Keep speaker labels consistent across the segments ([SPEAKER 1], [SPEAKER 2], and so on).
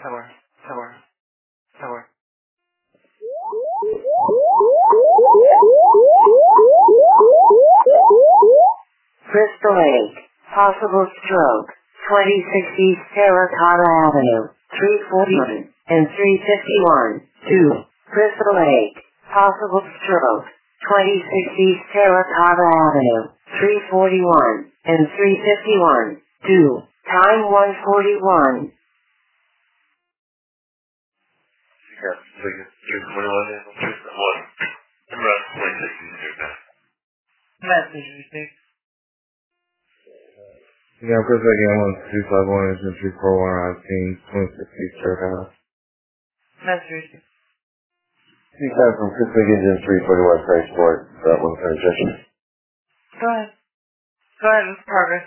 [SPEAKER 1] Tower, tower, tower.
[SPEAKER 2] Crystal Lake, possible stroke, 26 East Terracotta Avenue, 341 and 351, 2. Crystal Lake, possible stroke, 26 East Terracotta Avenue, 341 and 351, 2. Time 1:41.
[SPEAKER 3] Yeah, so you get 341 and 341. Around 26 East Terracotta.
[SPEAKER 1] Message received.
[SPEAKER 4] Yeah, Chris again on 251 and 341 I've seen 26 East Terracotta.
[SPEAKER 1] Message received.
[SPEAKER 4] CCAP from Chris Higgins 341 Price Sport, that one transition.
[SPEAKER 1] Go ahead. Go ahead, Mr. Parker.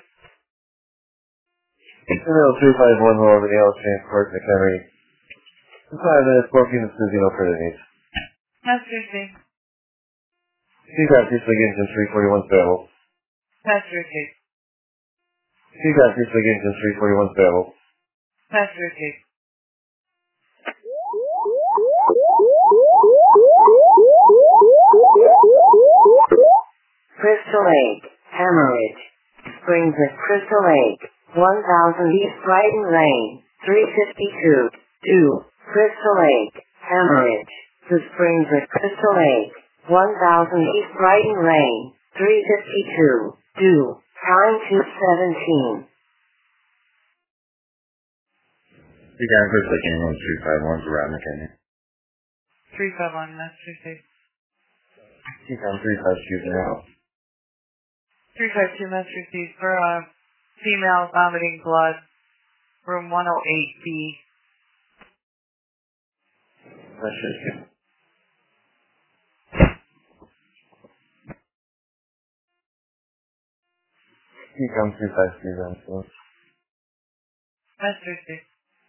[SPEAKER 4] Email 351 over the L Transport McHenry. 5 minutes, booking the Susie no further needs.
[SPEAKER 1] Message received.
[SPEAKER 4] CCAP Chris Higgins 341 Battle.
[SPEAKER 1] Message received.
[SPEAKER 4] CCAP Chris Higgins 341 Battle.
[SPEAKER 1] Message received.
[SPEAKER 2] Crystal Lake, Hemorrhage. Springs at Crystal Lake, 1000 East Brighton Lane, 352, 2. Crystal Lake, Hemorrhage. The Springs at Crystal Lake, 1000 East Brighton Lane, 352, 2. Time 2:17.
[SPEAKER 4] CCAP Chris Higgins 351 around McHenry.
[SPEAKER 1] 351, message received.
[SPEAKER 4] CCAP 352 now.
[SPEAKER 1] 352, message received for female vomiting blood, room 108B.
[SPEAKER 4] That's just good. CCAP 352 then, so.
[SPEAKER 1] Message received.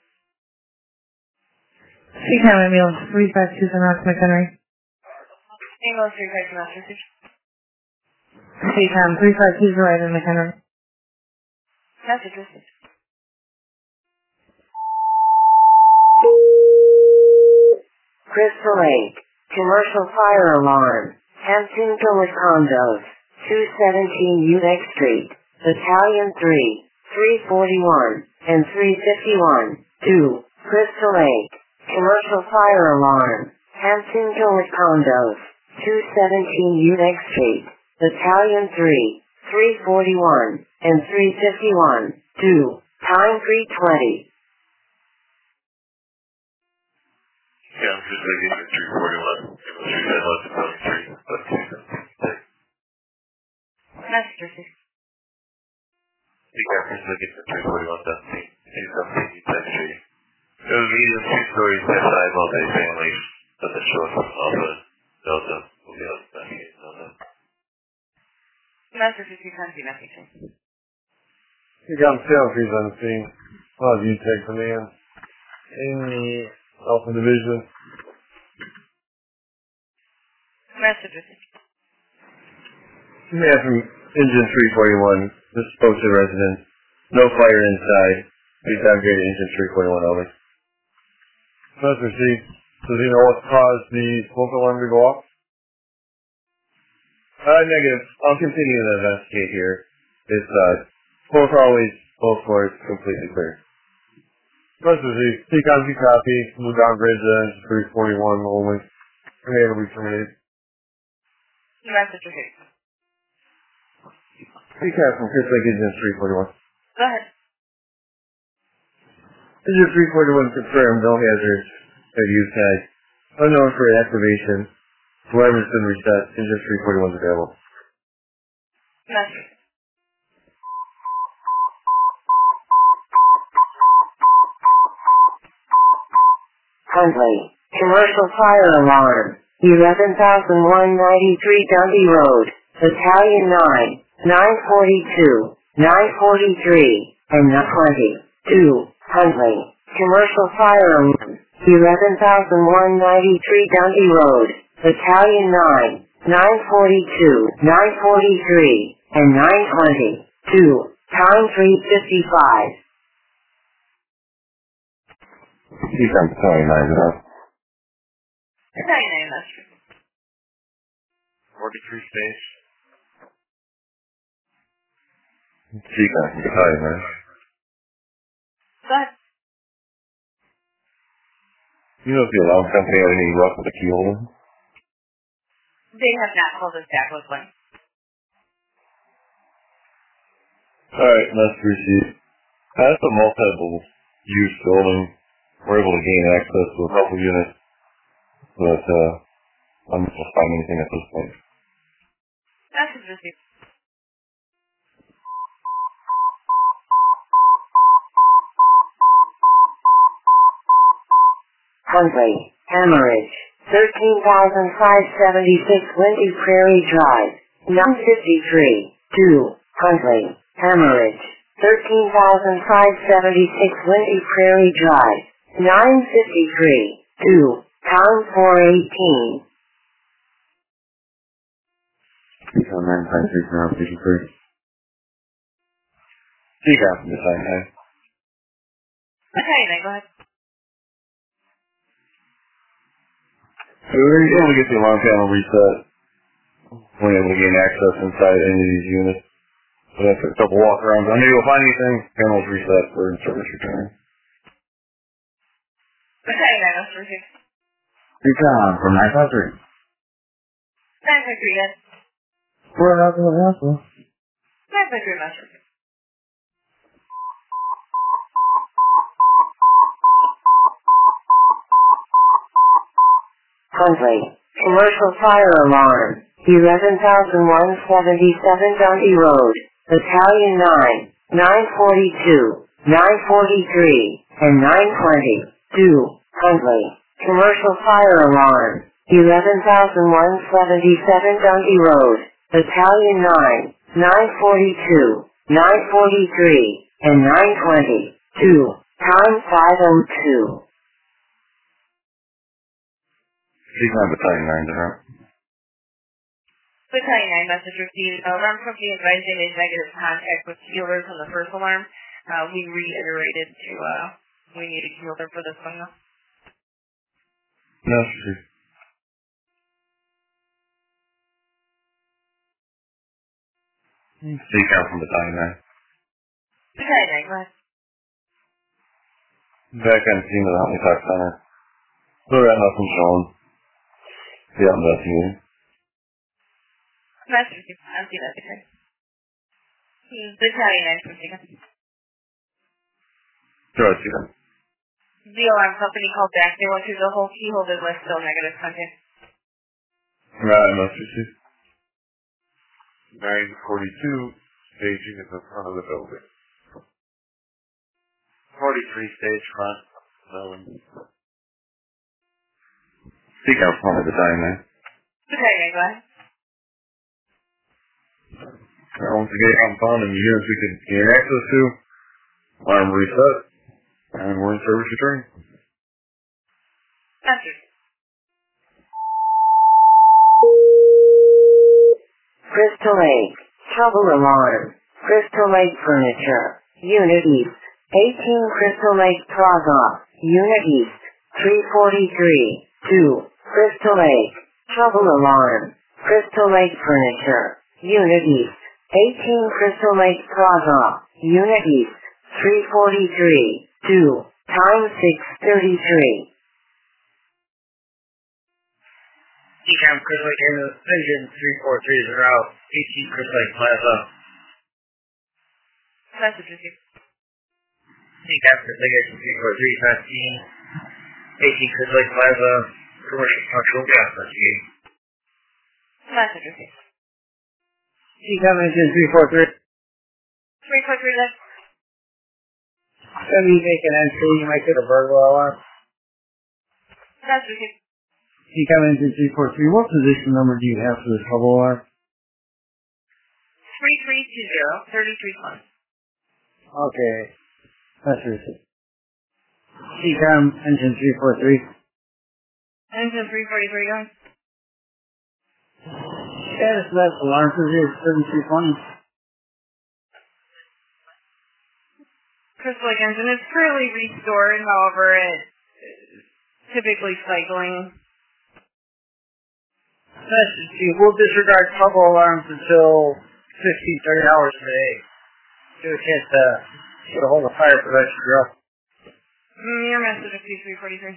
[SPEAKER 5] CCAP ambulance 352 from Rock McHenry.
[SPEAKER 1] Ambulance 352, message received.
[SPEAKER 5] CCAP 352 right in McHenry.
[SPEAKER 1] Message received.
[SPEAKER 2] Crystal Lake, commercial fire alarm. Hampton Village Condos, 217 Udeck Street, Battalion 3, 341 and 351, 2. Crystal Lake, commercial fire alarm. Hampton Village Condos, 217 Udeck Street, Battalion 3, 341 and 351, 2. Time 3:20.
[SPEAKER 3] Yeah, I'm just looking at 341. It was 371 to 23.
[SPEAKER 1] Message received.
[SPEAKER 3] CCAP Chris Higgins 341 down 217 East Street. It was medium 2-story SI multi-family, but the short from Alpha Delta will be out back in Delta.
[SPEAKER 1] Message received, country message.
[SPEAKER 4] CCAP sales fees on the scene. Well, you take command in the Alpha Division.
[SPEAKER 1] Message received.
[SPEAKER 4] Command from Engine 341. This spoke to residents. No fire inside. Please downgrade Engine 341 over. That's received. Does he know what caused the smoke alarm to go off? Negative. I'll continue to investigate here. It's, both floors completely clear. That's received. CCAP copy. Move downgrade to Engine 341 only. Command will be terminated.
[SPEAKER 1] Message received.
[SPEAKER 4] CCAP from Chris Higgins 341.
[SPEAKER 1] Go ahead.
[SPEAKER 4] Engine 341 confirmed no hazards at use tag. Unknown for activation. Alarm has been reset. Engine 341 is available.
[SPEAKER 1] Message.
[SPEAKER 2] Huntley, commercial fire alarm. 11,193 Dundee Road, Battalion 9, 942, 943, and 920, 2. Huntley, commercial fire alarm. 11,193 Dundee Road, Battalion 9, 942, 943, and 920, 2. Time 3:55.
[SPEAKER 4] Seacom 29, is that?
[SPEAKER 1] 29, Master.
[SPEAKER 3] 43 stage.
[SPEAKER 4] Seacom 29.
[SPEAKER 1] Go ahead.
[SPEAKER 4] You know if the alarm company had any luck with the key holder?
[SPEAKER 1] They have not called us back with one.
[SPEAKER 4] Alright, message received. That's a multiple use building. We're able to gain access to a couple units, but I'm not able to find anything at this point.
[SPEAKER 1] Message received.
[SPEAKER 2] Huntley, Hemorrhage, 13,576 Windy Prairie Drive, 953, 2, Huntley, Hemorrhage, 13,576 Windy Prairie Drive, 953, 2, pound 418.
[SPEAKER 4] Seacom 953 from Station 3. Seacom, this time, hey.
[SPEAKER 1] Okay, then go ahead.
[SPEAKER 4] So we're able to get the alarm panel reset. We're able to gain access inside any of these units. So that's a couple walk arounds. Unable to find anything, panel's reset for service return.
[SPEAKER 1] Okay, then Master received.
[SPEAKER 4] Seacom from 953.
[SPEAKER 1] 953, yes.
[SPEAKER 4] We're not going to answer.
[SPEAKER 1] 953, Master received.
[SPEAKER 2] Huntley, Commercial Fire Alarm, 11,177 Dundee Road, Battalion 9, 942, 943, and 920, 2, Huntley, Commercial Fire Alarm, 11,177 Dundee Road, Battalion 9, 942, 943, and 920, 2, time 502.
[SPEAKER 4] Seacom Battalion 9, different.
[SPEAKER 1] Battalion 9, message received. Alarm company advised they made negative contact with keylers on the first alarm. We reiterated to, we need a keeler for this one though.
[SPEAKER 4] No, sure. Seacom from Battalion 9.
[SPEAKER 1] Battalion 9, go ahead.
[SPEAKER 4] Back on scene of the Huntley Talk Center. Still got nothing shown. Yeah, I'm investigating.
[SPEAKER 1] Message received. I'll see that again. Battalion 9 from Seacom.
[SPEAKER 4] Go ahead, Seacom.
[SPEAKER 1] The alarm company called back. They went through the whole key holder list, still negative contact.
[SPEAKER 4] Right, must receive.
[SPEAKER 3] 942, staging at the front of the building. 43 stage front, building.
[SPEAKER 4] Seacom from Huntley Battalion 9.
[SPEAKER 1] Battalion 9, go ahead.
[SPEAKER 4] Once again, I'm found in the units we could gain access to. Alarm reset. And we're in service return.
[SPEAKER 1] Message.
[SPEAKER 2] Crystal Lake, Trouble Alarm, Crystal Lake Furniture, Unit East, 18 Crystal Lake Plaza, Unit East, 343, 2, Crystal Lake, Trouble Alarm, Crystal Lake Furniture, Unit East, 18 Crystal Lake Plaza, Unit East, 343, 2, time 6:33.
[SPEAKER 6] Seacom Crystal Lake Engine 343 is route 18 Crystal Lake Plaza.
[SPEAKER 1] Message received.
[SPEAKER 6] Seacom Crystal Lake Engine 343 18 Crystal Lake Plaza. Commercial structural gas investigation.
[SPEAKER 1] Message received.
[SPEAKER 6] Seacom Engine 343.
[SPEAKER 1] 343 then.
[SPEAKER 6] Let me make an entry. You might get a burglar alarm.
[SPEAKER 1] Message received.
[SPEAKER 6] Seacom Engine 343. What position number do you have for the trouble alarm?
[SPEAKER 1] 3320, 3320.
[SPEAKER 6] Okay. That's it. Seacom Engine 343.
[SPEAKER 1] Engine 343 going.
[SPEAKER 6] Status of that alarm is 3320.
[SPEAKER 1] Crystal Lake Engine is currently restored, however, it Typically cycling.
[SPEAKER 6] Message to you. We'll disregard trouble alarms until 15-30 hours a day. Give a chance to get a hold of fire prevention drill.
[SPEAKER 1] Your message of P343.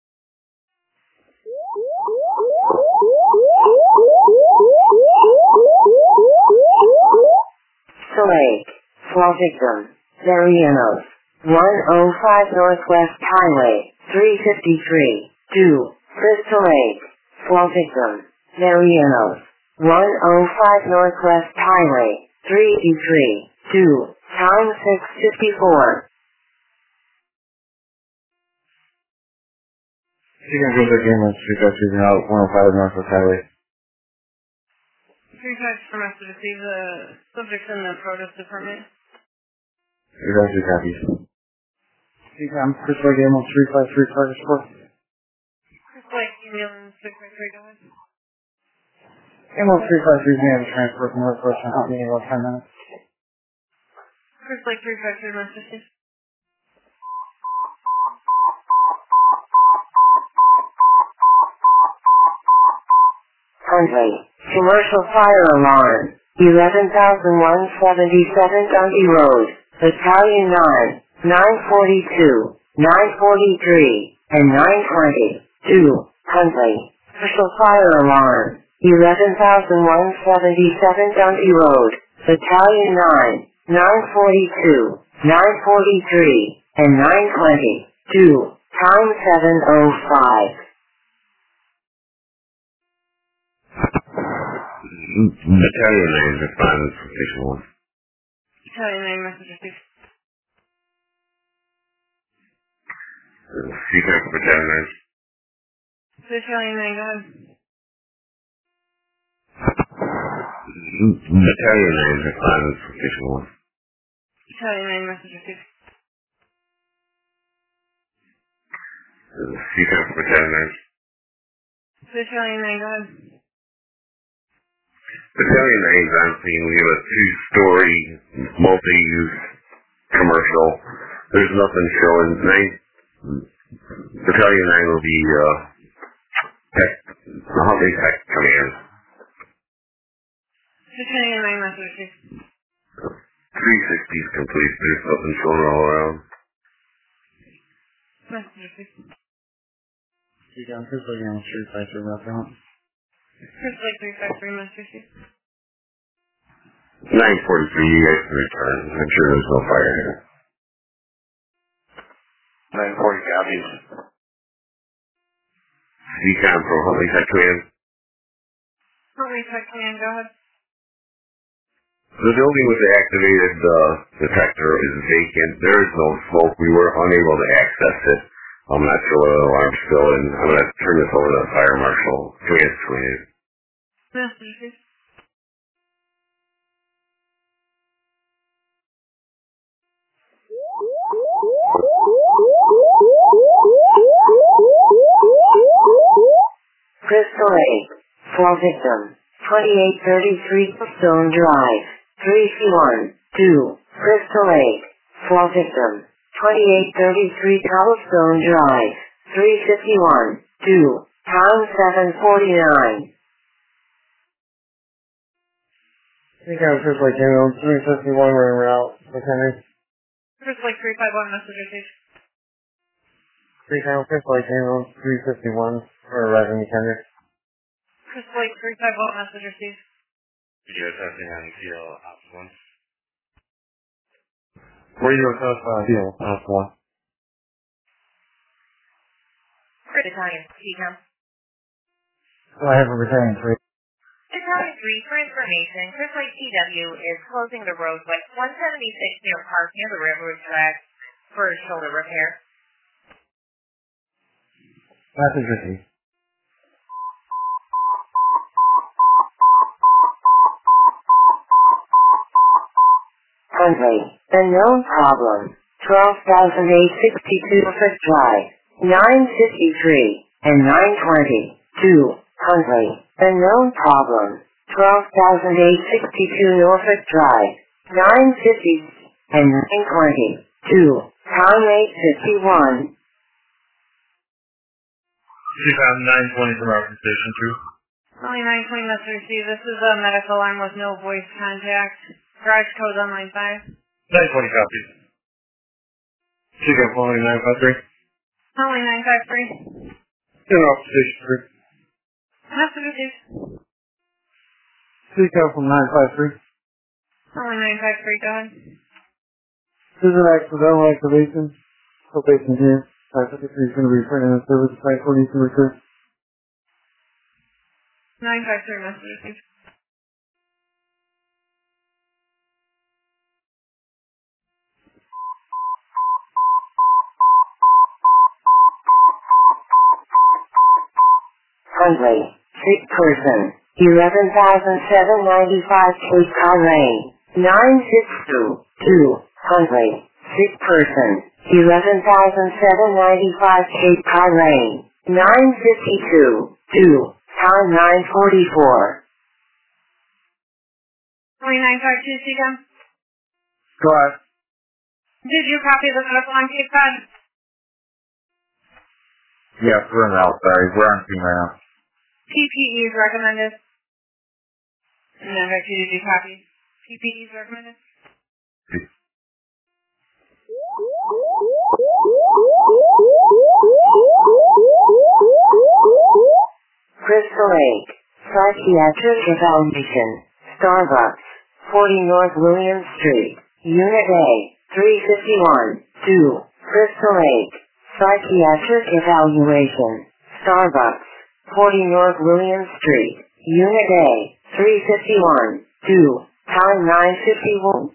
[SPEAKER 2] Lake, Fall Victim, Marianos, 105 Northwest Highway, 353, 2, Crystal Lake, Fall Victim, Marianos, 105 Northwest Highway, 383, 2, time 6:54.
[SPEAKER 4] You can go to the game on Street Guys out 105 Northwest Highway.
[SPEAKER 1] 3 types for message to see the subjects in the produce department.
[SPEAKER 4] You guys do copies.
[SPEAKER 6] I'm Chris Lake, Ambulance 353, Target Sport.
[SPEAKER 1] Chris Lake, Ambulance 653, go ahead.
[SPEAKER 6] Ambulance 353 is going to transfer from Northwest and help me in about 10 minutes.
[SPEAKER 1] Chris Lake 353, message to
[SPEAKER 2] Hundley, commercial fire alarm, 11,177 Dundee Road, Battalion 9, 942, 943, and 920, 2, Hundley, commercial fire alarm, 11,177 Dundee Road, Battalion 9, 942, 943, and 920, 2, time 7:05.
[SPEAKER 3] Battalion names are fine for Station 1.
[SPEAKER 1] Battalion 9, message to see.
[SPEAKER 3] Sequence for Battalion names.
[SPEAKER 1] Battalion 9, go ahead.
[SPEAKER 3] Battalion names are fine for Station 1.
[SPEAKER 1] Battalion 9, message to see.
[SPEAKER 3] Sequence for Battalion names.
[SPEAKER 1] Battalion 9, go ahead.
[SPEAKER 3] Battalion names I'm seeing, we have a 2-story multi-use commercial. There's nothing showing. Battalion 9 will be the Huntley Tech Command.
[SPEAKER 1] Battalion 9, message to see.
[SPEAKER 3] 360 is complete. There's nothing showing all around.
[SPEAKER 1] Message to see.
[SPEAKER 6] Chris Lake, Ambulance 353, Restaurant.
[SPEAKER 1] Chris Lake 353, message to see.
[SPEAKER 3] 943, you guys can return. I'm sure there's no fire here. 940 copies. Decon from Huntley Tech Command.
[SPEAKER 1] Huntley Tech Command, go ahead.
[SPEAKER 3] The building with the activated detector is vacant. There is no smoke. We were unable to access it. I'm not sure what the alarm's still in. I'm going to turn this over to the fire marshal. Command 28.
[SPEAKER 1] Message to see.
[SPEAKER 2] Crystal Lake, Fall Victim, 2833 Stone Drive, 3C1, 2, Crystal Lake, Fall Victim, 2833 Cobblestone Drive, 351, 2, time 7:49.
[SPEAKER 6] Decon, Chris Lake, Ambulance 351, we're en route. Lieutenant.
[SPEAKER 1] Chris Lake 351, message to see.
[SPEAKER 6] Decon, Chris Lake, Ambulance 351, we're arriving, Lieutenant.
[SPEAKER 1] Chris Lake 351, message to see.
[SPEAKER 3] Video testing on TL Ops 1.
[SPEAKER 4] Radio test on deal, Ops 1.
[SPEAKER 1] Battalion, Decon.
[SPEAKER 6] I have a Battalion 3.
[SPEAKER 1] Battalion 3, for information, Chris Lake TW is closing the road like 176 near Park near the railroad track for shoulder repair.
[SPEAKER 6] Message received.
[SPEAKER 2] Hundley, unknown problem, 12,862 Norfolk Drive, 953, and 920, 2, Hundley, unknown problem, 12,862 Norfolk Drive, 950, and 920, 2, time 8:51.
[SPEAKER 4] CCOM 920 from Rockland Station 2.
[SPEAKER 1] Only 920 must receive. This is a medical alarm with no voice contact. Garage code on line 5.
[SPEAKER 4] 920 copies. CCOM following 953.
[SPEAKER 1] Only 953.
[SPEAKER 4] Rockland Station 3.
[SPEAKER 1] Message received.
[SPEAKER 4] CCOM from 953.
[SPEAKER 1] Only 953, go ahead.
[SPEAKER 4] This is an accidental activation. So patient here. 553 is going to be printing in service. 540 to return.
[SPEAKER 1] 953 message received.
[SPEAKER 2] Hundley, sick person, 11,795 Cape Cod Lane, 9622, Hundley, sick person, 11,795 Cape Cod Lane, 952, 2, time 944.
[SPEAKER 1] Only 952, CCOM.
[SPEAKER 4] Go ahead.
[SPEAKER 1] Did you copy the medical on Cape Cod?
[SPEAKER 4] Yes, we're in route. Sorry, we're on scene right now.
[SPEAKER 1] PPE is recommended. And then did you copy? PPE is recommended.
[SPEAKER 2] Crystal Lake, psychiatric evaluation, Starbucks, 40 North William Street, Unit A, 351, 2, Crystal Lake, psychiatric evaluation, Starbucks, 40 North William Street, Unit A, 351, 2, time 951.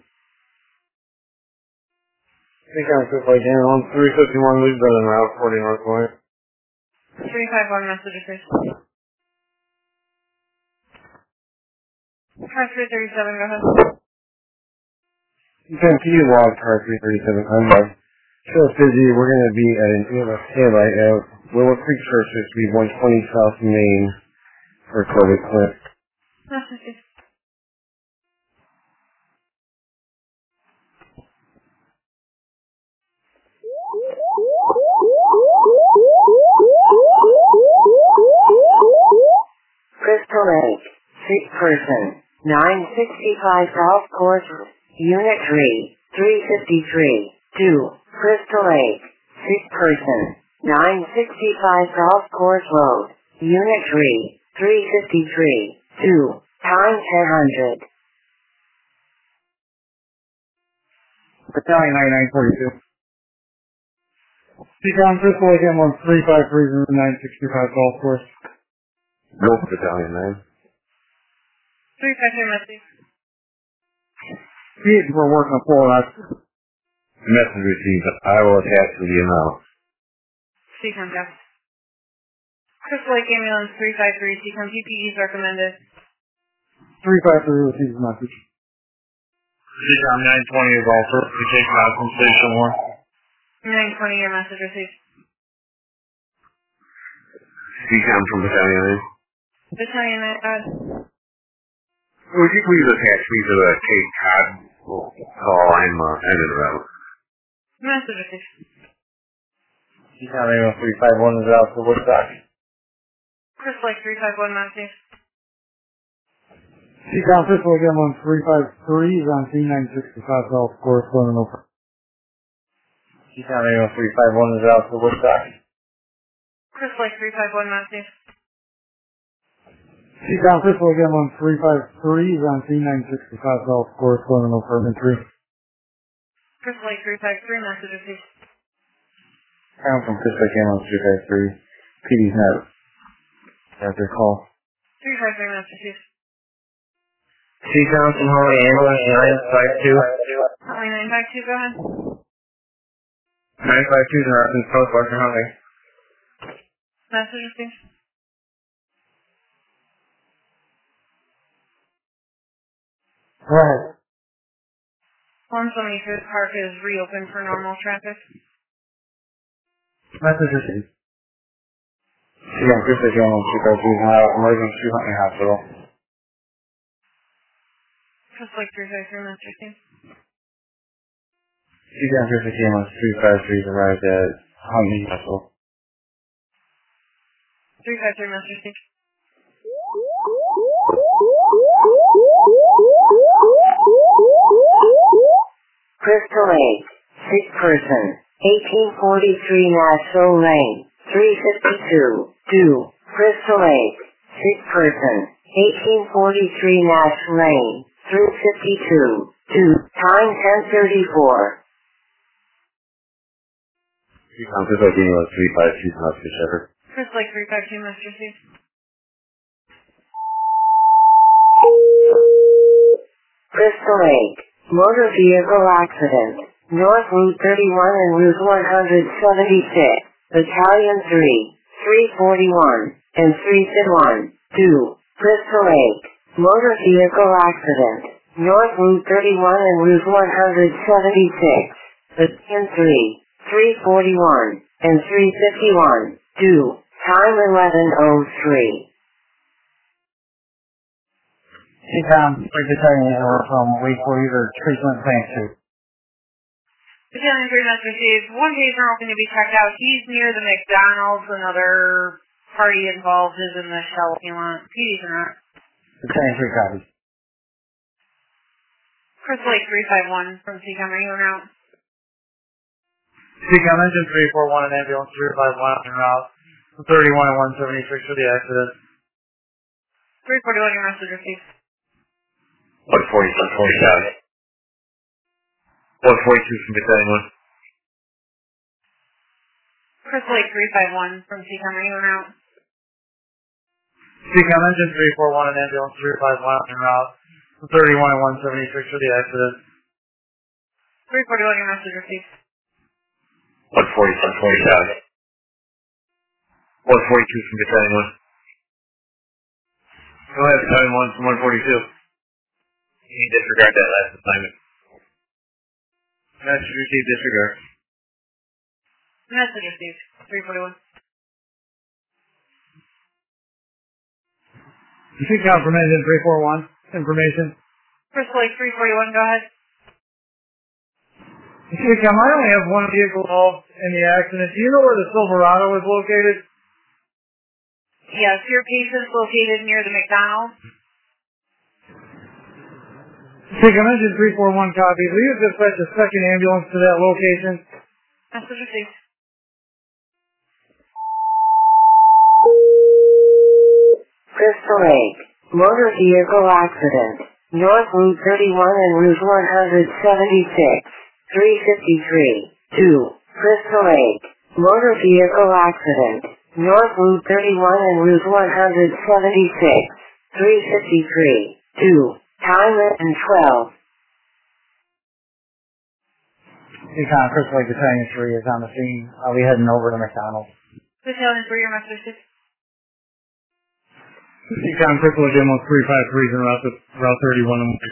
[SPEAKER 4] I think I'm just like on 351 Lee's been in route 40 North William.
[SPEAKER 1] 351 message received. Car 337, go ahead.
[SPEAKER 4] You can see log car 337. I'm like, so busy. We're going to be at an EMS standby at Willow Creek Church, which will be 120 South Main for COVID clinic.
[SPEAKER 1] Message received.
[SPEAKER 2] Crystal Lake, sick person, 965 Golf Course, Unit 3, 353, 2, Crystal Lake, sick person, 965 Golf Course Road, Unit 3, 353, 2, time 1000.
[SPEAKER 4] Battalion 9942. Beacon Crystal Lake M1353 from the 965 Golf Course. Go for Battalion 9.
[SPEAKER 1] 353 message.
[SPEAKER 4] We're working on full out. Message received. I will attach to the amount.
[SPEAKER 1] CCOM, Jeff. Crystal Lake Ambulance 353, CCOM PPE is recommended.
[SPEAKER 4] 353 receives the message. CCOM 920 is also to take out from Station 1.
[SPEAKER 1] 920, your message received.
[SPEAKER 3] CCOM from Battalion 9.
[SPEAKER 1] Battalion,
[SPEAKER 3] Would you please attach me to the Cape Cod call? I'm in route.
[SPEAKER 1] message received.
[SPEAKER 4] CCOM 351 is out for Woodstock.
[SPEAKER 1] Crystal Lake 351 message.
[SPEAKER 4] CCOM Crystal Lake M1353 is on C965 Golf Course, running over. CCOM 351 is out for Woodstock.
[SPEAKER 1] Crystal Lake 351 message.
[SPEAKER 4] CCOM Crystal Lake M1353 is on C965 Golf Course, running over infantry.
[SPEAKER 1] Crystal Lake 353 message received.
[SPEAKER 4] I'm from Crystal Lake M1353. PD's not at their call.
[SPEAKER 1] 353 message received.
[SPEAKER 6] CCOM from Holly Ambulance 952.
[SPEAKER 1] Holly 952, go ahead.
[SPEAKER 6] 952 is in Rockland Post, Western Holly.
[SPEAKER 1] Message received.
[SPEAKER 4] Right.
[SPEAKER 1] 173 Park is reopened for normal traffic.
[SPEAKER 4] Message received. CCOM Crystal Lake M1353 emergency Huntley Hospital.
[SPEAKER 1] Crystal Lake 353 message received.
[SPEAKER 4] CCOM Crystal Lake M1353 arrived at Huntley Hospital.
[SPEAKER 1] 353 Master Steve.
[SPEAKER 2] Crystal Lake, sick person, 1843 Nassau Lane, 352, 2, Crystal Lake, sick person, 1843 Nassau Lane, 352, 2, time 10:34.
[SPEAKER 4] Crystal Lake, Email 352, Master Shepherd.
[SPEAKER 1] Crystal Lake 352 Master Steve.
[SPEAKER 2] Crystal Lake, motor vehicle accident, North Route 31 and Route 176, Battalion 3, 341, and 351, 2, Crystal Lake, motor vehicle accident, North Route 31 and Route 176, Battalion 3, 341, and 351, 2, time 11:03.
[SPEAKER 6] Like to tell you from Wake Forest or treatment plant suit.
[SPEAKER 1] Battalion 3 Master Steve. One patient hoping to be checked out. He's near the McDonald's. Another party involved is in the shell. You want PDs or not?
[SPEAKER 6] Battalion 3 copies.
[SPEAKER 1] Crystal Lake 351 from CCOM. Are you en route?
[SPEAKER 6] CCOM engine 341 and ambulance 351 en route. 31 and 176 for the accident.
[SPEAKER 1] 341, your message received.
[SPEAKER 3] 140, 147. 142 from Battalion 1.
[SPEAKER 1] Crystal Lake 351 from CCOM. Are you en route?
[SPEAKER 6] CCOM engine 341 and ambulance 351 en route. 31 and 176 for the accident.
[SPEAKER 1] 341, your message received.
[SPEAKER 3] 140, 147. 142 from Battalion 1. Go ahead, Battalion 1 from 142. You need to disregard that last assignment. Message received, disregard.
[SPEAKER 1] Message received. 341.
[SPEAKER 6] CCOM from engine 341. Information.
[SPEAKER 1] Crystal Lake 341, go ahead.
[SPEAKER 6] CCOM, I only have one vehicle involved in the accident. Do you know where the Silverado is located?
[SPEAKER 1] Yes, your patient's located near the McDonald's.
[SPEAKER 6] CCOM engine 341 copy. Will you dispatch a second ambulance to that location?
[SPEAKER 1] Message received.
[SPEAKER 2] Crystal Lake, motor vehicle accident, North Route 31 and Route 176, 353, 2, Crystal Lake, motor vehicle accident, North Route 31 and Route 176, 353, 2, time 11:12.
[SPEAKER 6] CCOM Crystal Lake Battalion 3 is on the scene. I'll be heading over to McDonald's.
[SPEAKER 1] Battalion 3, your message received.
[SPEAKER 6] CCOM Crystal Lake Demo 353 is in Route 31 and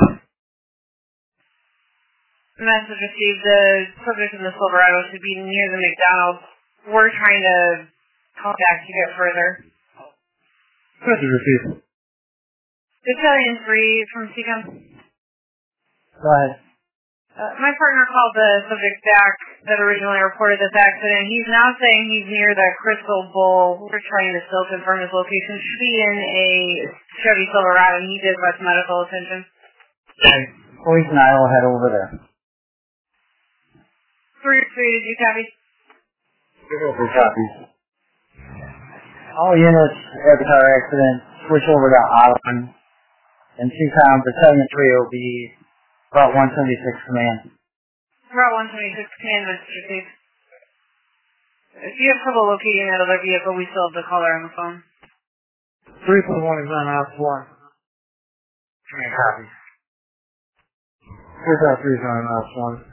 [SPEAKER 6] 166.
[SPEAKER 1] Message received. The subject in the Silverado should be near the McDonald's. We're trying to contact to get further.
[SPEAKER 6] Message received.
[SPEAKER 1] Battalion 3 from CCOM.
[SPEAKER 6] Go ahead.
[SPEAKER 1] My partner called the subject back that originally reported this accident. He's now saying he's near the Crystal Bowl. We're trying to still confirm his location. Should be in a Chevy Silverado. He did request medical attention.
[SPEAKER 6] Okay. Police and I will head over there.
[SPEAKER 1] 3, did you copy?
[SPEAKER 6] Copy. All units at the car accident switch over to Auburn. And CCOM Battalion 3 will be Route 176 command.
[SPEAKER 1] Route 176 command message received. If you have trouble locating that other vehicle, we still have the caller on the phone.
[SPEAKER 6] 341 is on Ops 1. Command copy. 353 is on Ops 1.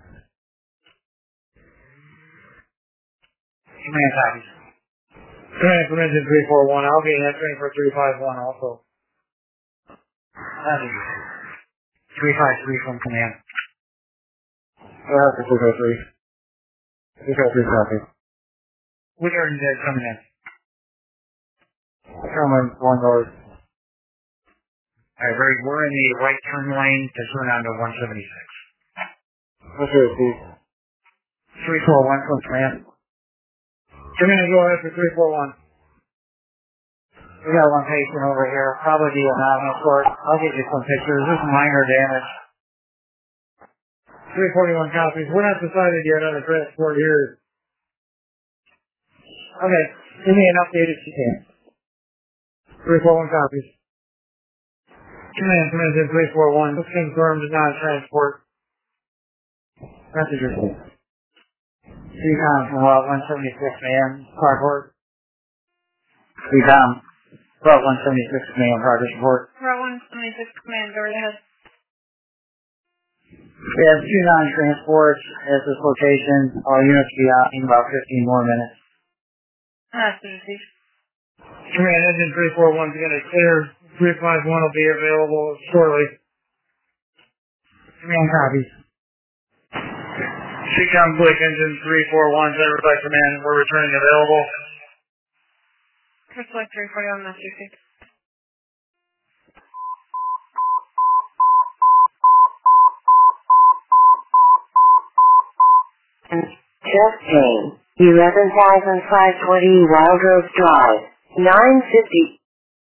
[SPEAKER 6] Command copies. Command from engine 341. I'll be answering for 351 also. That is 353 from command. Go ahead for 353. 353 copy. Which are you guys coming in? Coming one north. Alright, we're in the right turn lane to turn onto 176. Okay, Steve. 341 from command. You're gonna go ahead for 341. We got one patient over here, probably be a nominal court. I'll get you some pictures. This is minor damage. 341 copies. We're not decided yet on the transport here. Okay, give me an update if you can. 341 copies. Command in 341. This confirmed is not a transport. Message received. Recon from Route 176, man. Carport. Recon. Route 176, man. Progress report.
[SPEAKER 1] Route 176 command, go right ahead.
[SPEAKER 6] We have 2 non-transports at this location. All units will be out in about 15 more minutes.
[SPEAKER 1] Message received.
[SPEAKER 6] Command engine 341 is going to clear. 351 will be available shortly. Command copies. Seacom Blake engine 341, center by command. We're returning available.
[SPEAKER 1] Crystal Lake 341, message received.
[SPEAKER 2] Chastain, 11,520 Wildrose Drive, 950,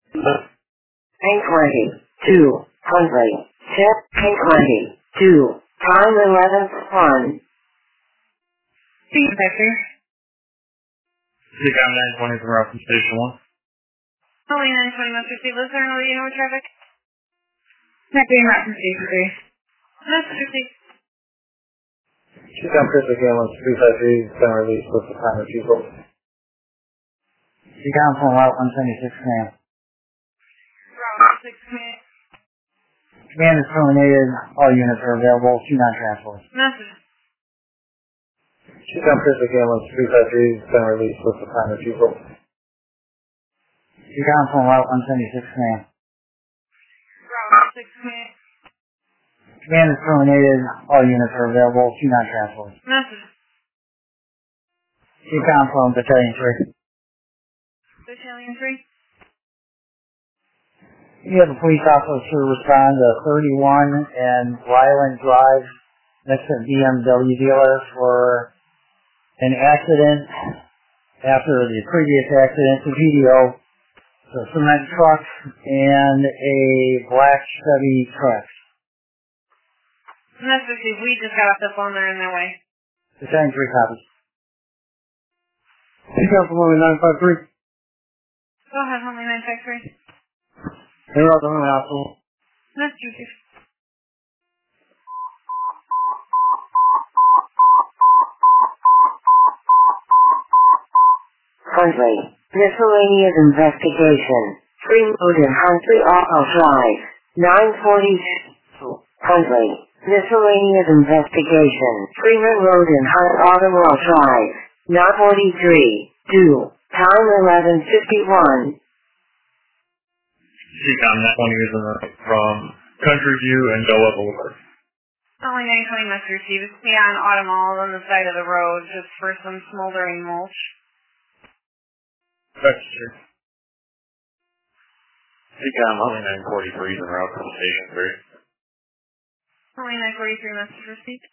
[SPEAKER 2] 920, 2, Huntley, Chastain 20, 2, time 11th 1.
[SPEAKER 1] Vector.
[SPEAKER 4] Seacom 920 from Route from Station 1.
[SPEAKER 1] Only 920, message received. Is there another unit with traffic? Not being Route from Station 3. Message received.
[SPEAKER 6] Seacom Crystal Galen 353, center release with the time of people. Seacom from Route 176, command.
[SPEAKER 1] Route 176 command.
[SPEAKER 6] Command is terminated. All units are available. 2 non-transports.
[SPEAKER 1] Message.
[SPEAKER 6] Seacom Crystal Galen 353, center release with the time of people. Seacom from Route 176, command.
[SPEAKER 1] Route 176 command.
[SPEAKER 6] Command is terminated. All units are available. 2 non-transports.
[SPEAKER 1] Message.
[SPEAKER 6] Seacom from Battalion 3.
[SPEAKER 1] Battalion 3.
[SPEAKER 6] We have a police officer respond to 31 and Ryland Drive next to the BMW dealer for an accident after the previous accident, the video, a cement truck and a black Chevy truck.
[SPEAKER 1] Message received. We just got off the phone. They're in their way.
[SPEAKER 6] Battalion 3 copies. Seacom from only 953.
[SPEAKER 1] Go ahead, Homely 953.
[SPEAKER 6] They're all going out.
[SPEAKER 1] Message received.
[SPEAKER 2] Huntley, miscellaneous investigation. Free mode in Huntley Auto Drive, 940. Huntley, miscellaneous investigation. Freeman Road in Hunt Automobile Drive, 943. 2, time 11:51.
[SPEAKER 4] Seacom 920 is from Country View and Doa Boulevard.
[SPEAKER 1] Only 920 message received. It's beyond Automall on the side of the road just for some smoldering mulch.
[SPEAKER 4] That's true. Seacom only 943 is en route from Station 3.
[SPEAKER 1] Only 943 message received.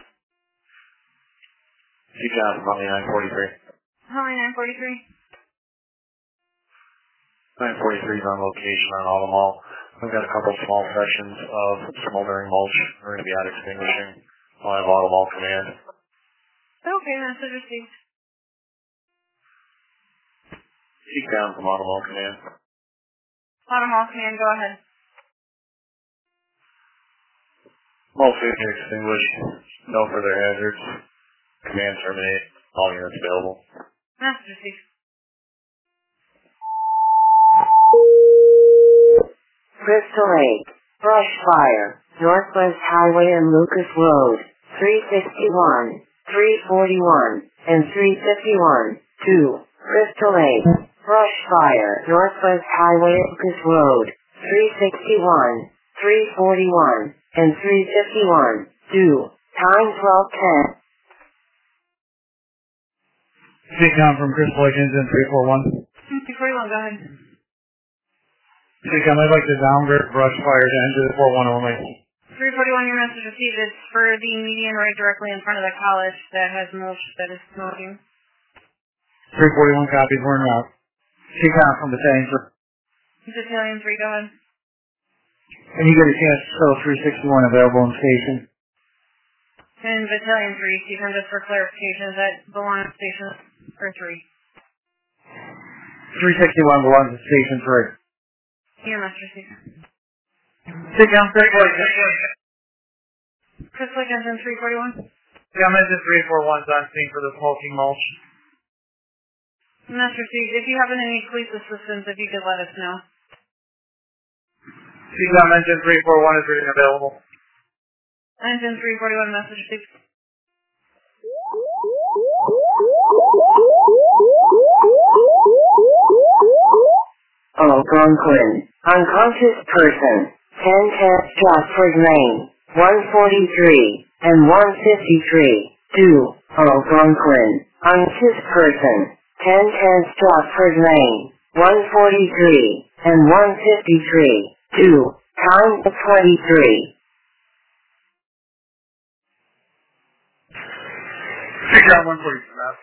[SPEAKER 4] Seacom only 943.
[SPEAKER 1] Only 943.
[SPEAKER 4] 943 is on location on Automall. We've got a couple small sections of smoldering mulch we're going to be out extinguishing. I'll have Automall command.
[SPEAKER 1] Okay, message received.
[SPEAKER 4] Seacom from Automall command.
[SPEAKER 1] Automall command, go ahead.
[SPEAKER 4] Mulch is extinguished. No further hazards. Command terminate. All units available.
[SPEAKER 1] Message received.
[SPEAKER 2] Crystal Lake, brush fire, Northwest Highway and Lucas Road, 361, 341, and 351. 2, Crystal Lake, brush fire, Northwest Highway and Lucas Road, 361, 341, and 351. 2, time 12:10.
[SPEAKER 6] Seacom from Crystal Lake Engine 341.
[SPEAKER 1] 341, go ahead.
[SPEAKER 6] Seacom, I'd like to downgrade brush fire to engine 41 only.
[SPEAKER 1] 341, your message received. It's for the median right directly in front of the college that has mulch that is smoking.
[SPEAKER 6] 341 copies, we're en route. Seacom from Battalion
[SPEAKER 1] Battalion 3, go ahead.
[SPEAKER 6] Can you get a chance to show 361 available in station?
[SPEAKER 1] And Battalion 3, you can just for clarification, is that belong to station or 3?
[SPEAKER 6] 361 belongs to station 3.
[SPEAKER 1] Yeah, Master Station.
[SPEAKER 6] Sit down, very good.
[SPEAKER 1] Chris Lake Engine 341.
[SPEAKER 6] Yeah, I'm engine 341's on scene for the smoking mulch.
[SPEAKER 1] Master C, if you happen to need police assistance, if you could let us know.
[SPEAKER 6] CCOM engine 341 is reading available.
[SPEAKER 1] Engine 341, message please.
[SPEAKER 2] Algonquin, unconscious person, 1010 Stratford Lane, 143 and 153, 2, Algonquin, unconscious person, 1010 Stratford Lane, 143 and 153, 2, time of 23.
[SPEAKER 6] CCOM 142, Matt.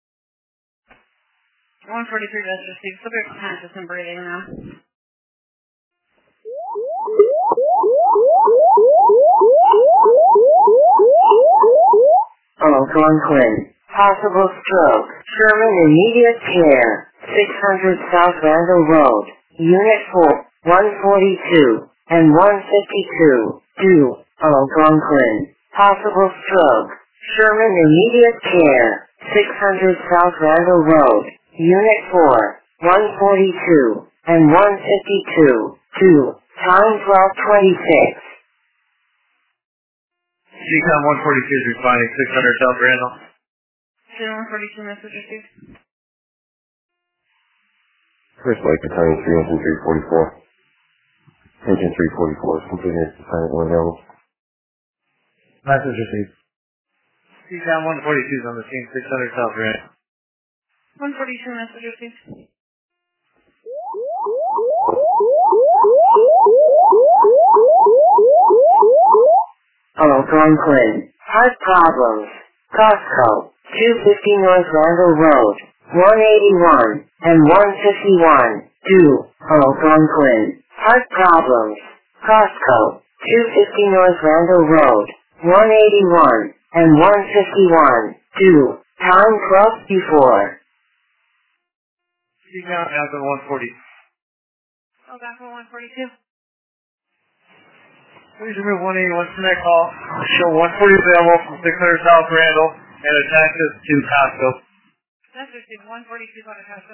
[SPEAKER 1] 143, Master C, subject conscious and breathing now.
[SPEAKER 2] Algonquin, possible stroke, Sherman immediate care, 600 South Randall Road, Unit 4, 142 and 152, 2, Algonquin, possible stroke, Sherman immediate care, 600 South Randall Road, Unit 4, 142 and 152, 2, time 12:26.
[SPEAKER 6] CCOM 142 is responding 600 South Randall.
[SPEAKER 1] 142, message received.
[SPEAKER 3] Chris Lake, Battalion 3, Engine 344. Engine 344 is completed. Battalion 1 available.
[SPEAKER 6] Message received. CCOM 142 is on the scene 600 South Randall.
[SPEAKER 1] 142, message received.
[SPEAKER 2] Algonquin, heart problems, Costco, 250 North Randall Road, 181 and 151, 2, Algonquin, heart problems, Costco, 250 North Randall Road, 181 and 151, 2, time 12:04.
[SPEAKER 6] CCOM Alpha 140.
[SPEAKER 1] Algonquin 142.
[SPEAKER 6] Please remove 181 from that call. Show 140 available from 600 South Randall and attach this to Costco.
[SPEAKER 1] That's received. 142 on a Costco.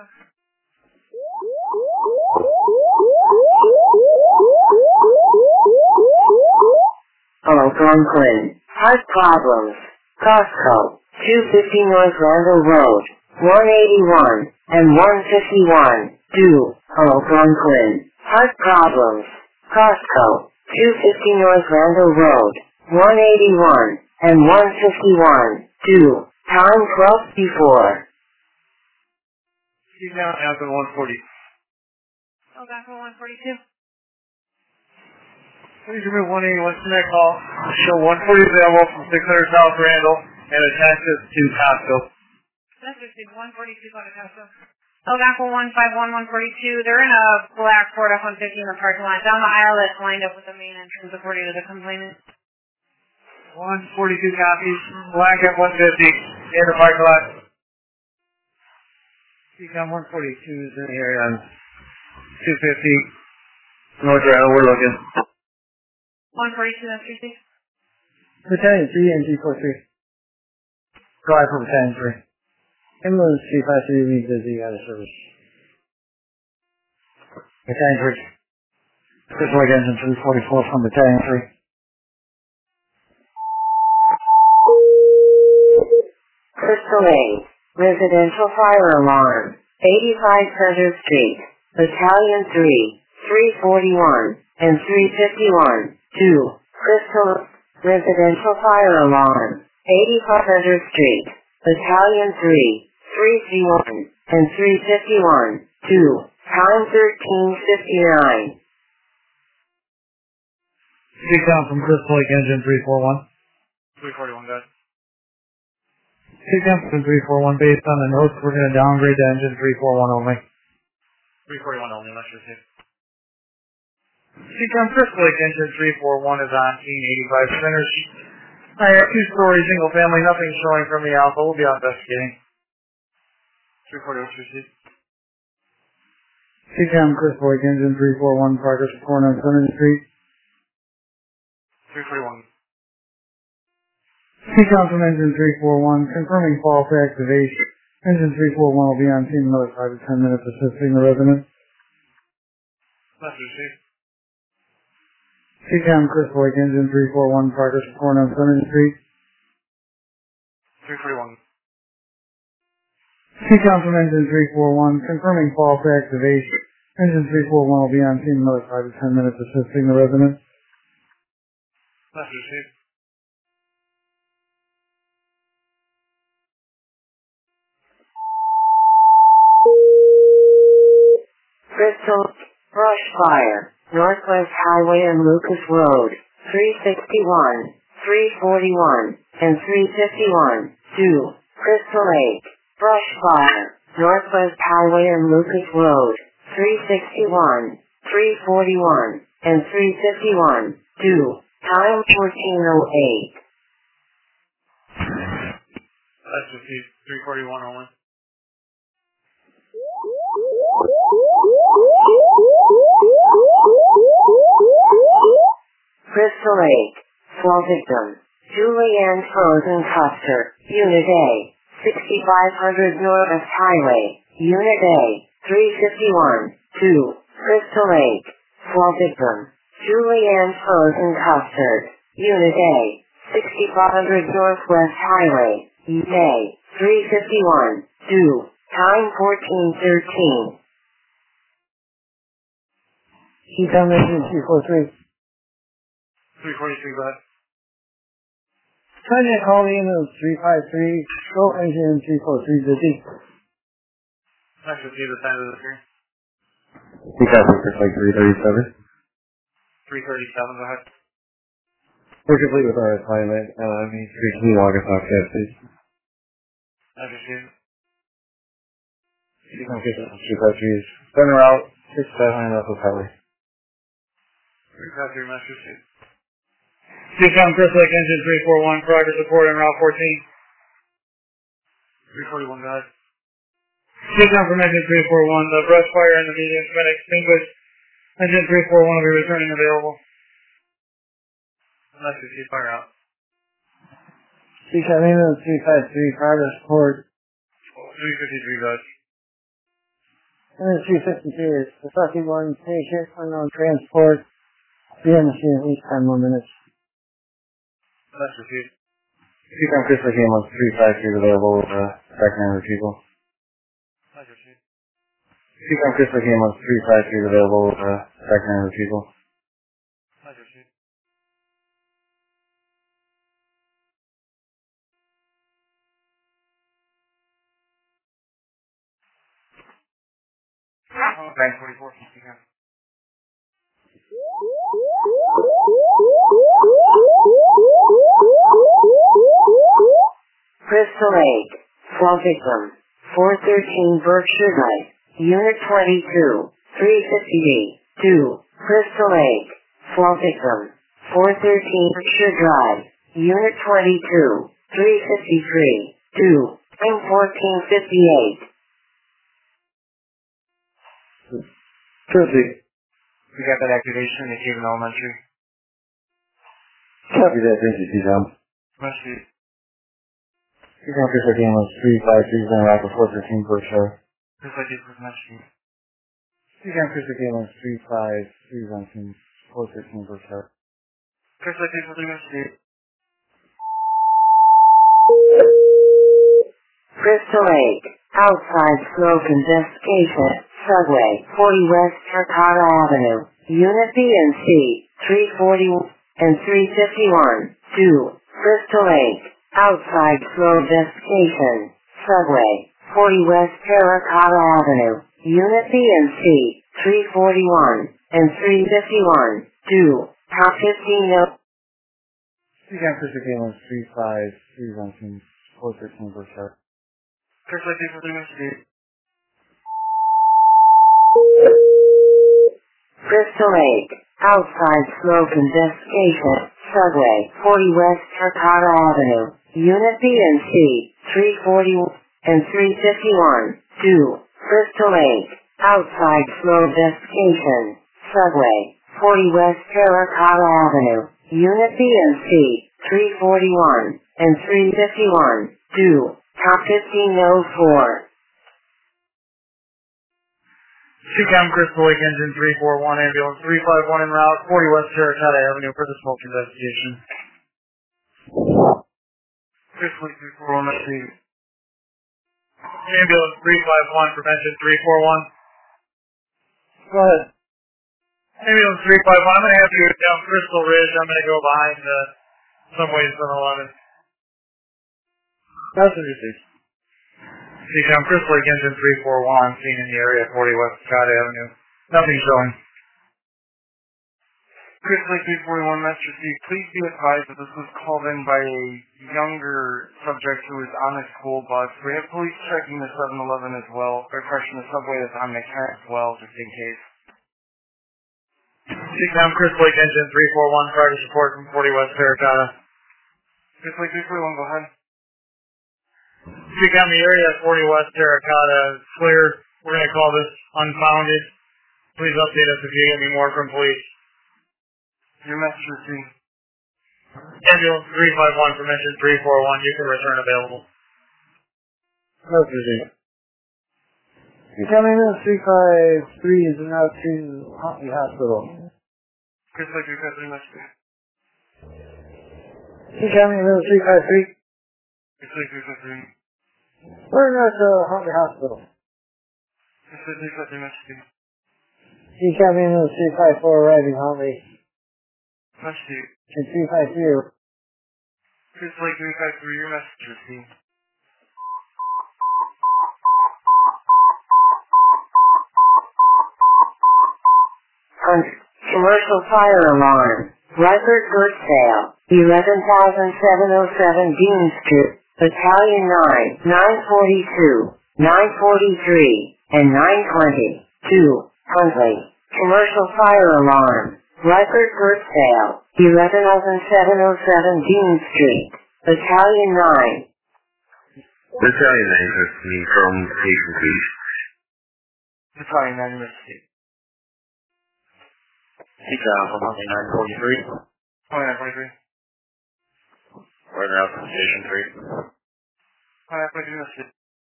[SPEAKER 2] Algonquin, heart problems, Costco, 250 North Randall Road, 181 and 151, 2, Algonquin, heart problems, Costco, 250 North Randall Road, 181 and 151, 2, time 12:04.
[SPEAKER 6] CCOM Alpha 140.
[SPEAKER 1] Algonquin 142.
[SPEAKER 6] Please remove 181 from that call. Show 140 available from 600 South Randall and attach this to Costco.
[SPEAKER 1] That's received. 142 on a Costco. Algonquin 151, 142. They're in a black Ford F-150 in the parking lot down the aisle that's lined up with the main entrance according to the complainant.
[SPEAKER 6] 142 copies. Black F-150 in the parking lot. CCOM 142 is in here on 250 North Randall. We're looking.
[SPEAKER 1] 142, that's received.
[SPEAKER 6] Battalion 3 and G43. Drive for Battalion 3. Ambulance Chief ICU leaves busy out of service. Battalion 3. Chris Lake Engine 344 from Battalion 3.
[SPEAKER 2] Crystal Lake, residential fire alarm, 85 Center Street, Battalion 3, 341 and 351, 2, Crystal, residential fire alarm, 85 Center Street, Battalion 3, 331 and 351, 2, time 13:59.
[SPEAKER 6] CCOM from Crystal Lake Engine 341. 341, guys. CCOM from 341, based on the notes, we're going to downgrade to Engine 341 only. 341 only, unless you're safe. Seacom Crystal Lake Engine 341 is on scene, 85 centers. I have two-story single family, nothing showing from the Alpha. We'll be out investigating. 340 received.
[SPEAKER 7] Seacom Crystal Lake Engine 341, progress report on 70th Street.
[SPEAKER 6] 341.
[SPEAKER 7] Seacom from Engine 341, confirming false activation. Engine 341 will be on scene in another 5 to 10 minutes assisting the resident.
[SPEAKER 6] Message received.
[SPEAKER 7] Seacom Crystal Lake Engine 341, progress report on 70th Street.
[SPEAKER 6] 341.
[SPEAKER 7] Seacom from Engine 341, confirming false activation. Engine 341 will be on scene in another 5 to 10 minutes assisting the resident.
[SPEAKER 6] Message received.
[SPEAKER 2] Crystal, brush fire, Northwest Highway and Lucas Road, 361, 341, and 351, 2, Crystal Lake. Brush fire, Northwest Highway and Lucas Road, 361, 341, and 351, 2, time 14:08.
[SPEAKER 6] Message received. 341 only.
[SPEAKER 2] Crystal Lake. Fall victim. Julianne Frozen Custer. Unit A. 6500 Northwest Highway. Unit A. 351. 2. Crystal Lake. Fall victim. Julianne Frozen Custard. Unit A. 6500 Northwest Highway. Unit A. 351. 2. Time 14:13.
[SPEAKER 7] Seacom Engine 343.
[SPEAKER 6] 343, go ahead.
[SPEAKER 7] Tanya call me in 353, show Engine 343 busy.
[SPEAKER 6] Message received. The time of the hearing.
[SPEAKER 4] Seacom Crystal Lake 337.
[SPEAKER 6] 337, go ahead.
[SPEAKER 4] We're complete with our assignment. Can you log us off, please?
[SPEAKER 6] Message received.
[SPEAKER 4] Seacom Crystal Lake 353 is center route 67 Northwest Highway.
[SPEAKER 6] 353, message received.
[SPEAKER 7] Seacom Crystal Lake Engine 341, progress report on Route 14.
[SPEAKER 6] 341, go ahead.
[SPEAKER 7] Seacom from Engine 341, the brush fire and the medium's been extinguished. Engine 341 will be returning available.
[SPEAKER 6] Message received. Fire out.
[SPEAKER 7] Seacom Engine 353, progress report.
[SPEAKER 6] 353, go ahead.
[SPEAKER 7] Engine 352 is the 31 patient unknown transport. Be on the scene at least 10 more minutes.
[SPEAKER 6] Message received.
[SPEAKER 4] Seacom Crystal Lake Ambulance 353 is available with secondary people.
[SPEAKER 6] Message received.
[SPEAKER 4] Seacom Crystal Lake Ambulance 353 is available with secondary people.
[SPEAKER 6] Message received. Bank 44, Seacom.
[SPEAKER 2] Crystal Lake. Fall victim. 413 Berkshire Drive. Unit 22. 350D. 2. Crystal Lake. Fall victim. 413 Berkshire Drive. Unit 22. 353. 2. Time 14:58.
[SPEAKER 4] Copy.
[SPEAKER 6] We got that activation in Haven Elementary.
[SPEAKER 4] Copy that. Thank you, Seacom.
[SPEAKER 6] Message received.
[SPEAKER 4] Seacom Crystal Lake Ambulance 353 is on route to 413 Berkshire.
[SPEAKER 6] Just like this was message received.
[SPEAKER 4] Seacom Crystal Lake Ambulance 353 is on scene 413 Berkshire.
[SPEAKER 6] Just like this was message received.
[SPEAKER 2] Crystal Lake. Outside smoke investigation. Subway. 40 West Turkana Avenue. Unit B and C. 340 and 351. 2. Crystal Lake. Outside smoke investigation. Subway. 40 West Terracotta Avenue. Unit B and C. 341 and 351. 2. Top 15 note.
[SPEAKER 4] Seacom Crystal Lake Ambulance 353 is on scene 413 Berkshire.
[SPEAKER 6] Just like this was message received.
[SPEAKER 2] Crystal Lake. outside smoke investigation, subway, 40 West Turcotte Avenue, Unit B and C, 340 and 351, 2, Crystal Lake, outside smoke investigation, subway, 40 West Turcotte Avenue, Unit B and C, 341 and 351, 2, Top 1504.
[SPEAKER 6] CCAM Crystal Lake Engine 341, Ambulance 351 en route, 40 West Terracotta Avenue for the smoke investigation. Crystal Lake 341, let's see. Ambulance 351, Prevention 341.
[SPEAKER 7] Go ahead.
[SPEAKER 6] Ambulance 351, I'm going to have you down Crystal Ridge. I'm going to go behind Subway 711.
[SPEAKER 7] That's what you see.
[SPEAKER 6] CCAM Crystal Lake Engine 341, seen in the area of 40 West Scott Avenue. Nothing showing.
[SPEAKER 8] Crystal Lake 341, Master C, please be advised that this was called in by a younger subject who was on a school bus. We have police checking the 7-Eleven as well, or correction, the subway that's on McCarran as well, just in case.
[SPEAKER 6] CCAM Crystal Lake Engine 341, prior support from 40 West Terracotta.
[SPEAKER 8] Crystal Lake 341, go ahead.
[SPEAKER 6] CCAM, the area of 40 West Terracotta is clear. We're going to call this unfounded. Please update us if you get any more from police.
[SPEAKER 8] Your message received.
[SPEAKER 6] Ambulance 351 from Engine 341, you can return available.
[SPEAKER 7] That's received. Becoming 353 is now to Huntley Hospital.
[SPEAKER 8] Crystal Lake 353, message.
[SPEAKER 7] Becoming 353.
[SPEAKER 8] Crystal Lake 353.
[SPEAKER 7] We're now to Huntley Hospital.
[SPEAKER 8] Crystal Lake 353, message.
[SPEAKER 7] Becoming 354 arriving Huntley.
[SPEAKER 8] Message.
[SPEAKER 7] And 353.
[SPEAKER 8] Crystal Lake 353, your message received.
[SPEAKER 2] Commercial fire alarm. Record goods sale. 11,707 Dean Street. Battalion 9, 942, 943, and 920. 2. Huntley. Commercial fire alarm. Record goods sale. 11,707 Dean Street. Battalion 9.
[SPEAKER 3] Battalion 9 is me from Station Police.
[SPEAKER 8] Battalion 9, message.
[SPEAKER 9] CCAM from Huntley 943.
[SPEAKER 8] Huntley 943.
[SPEAKER 9] We're now from Station 3.
[SPEAKER 8] Huntley 943, message.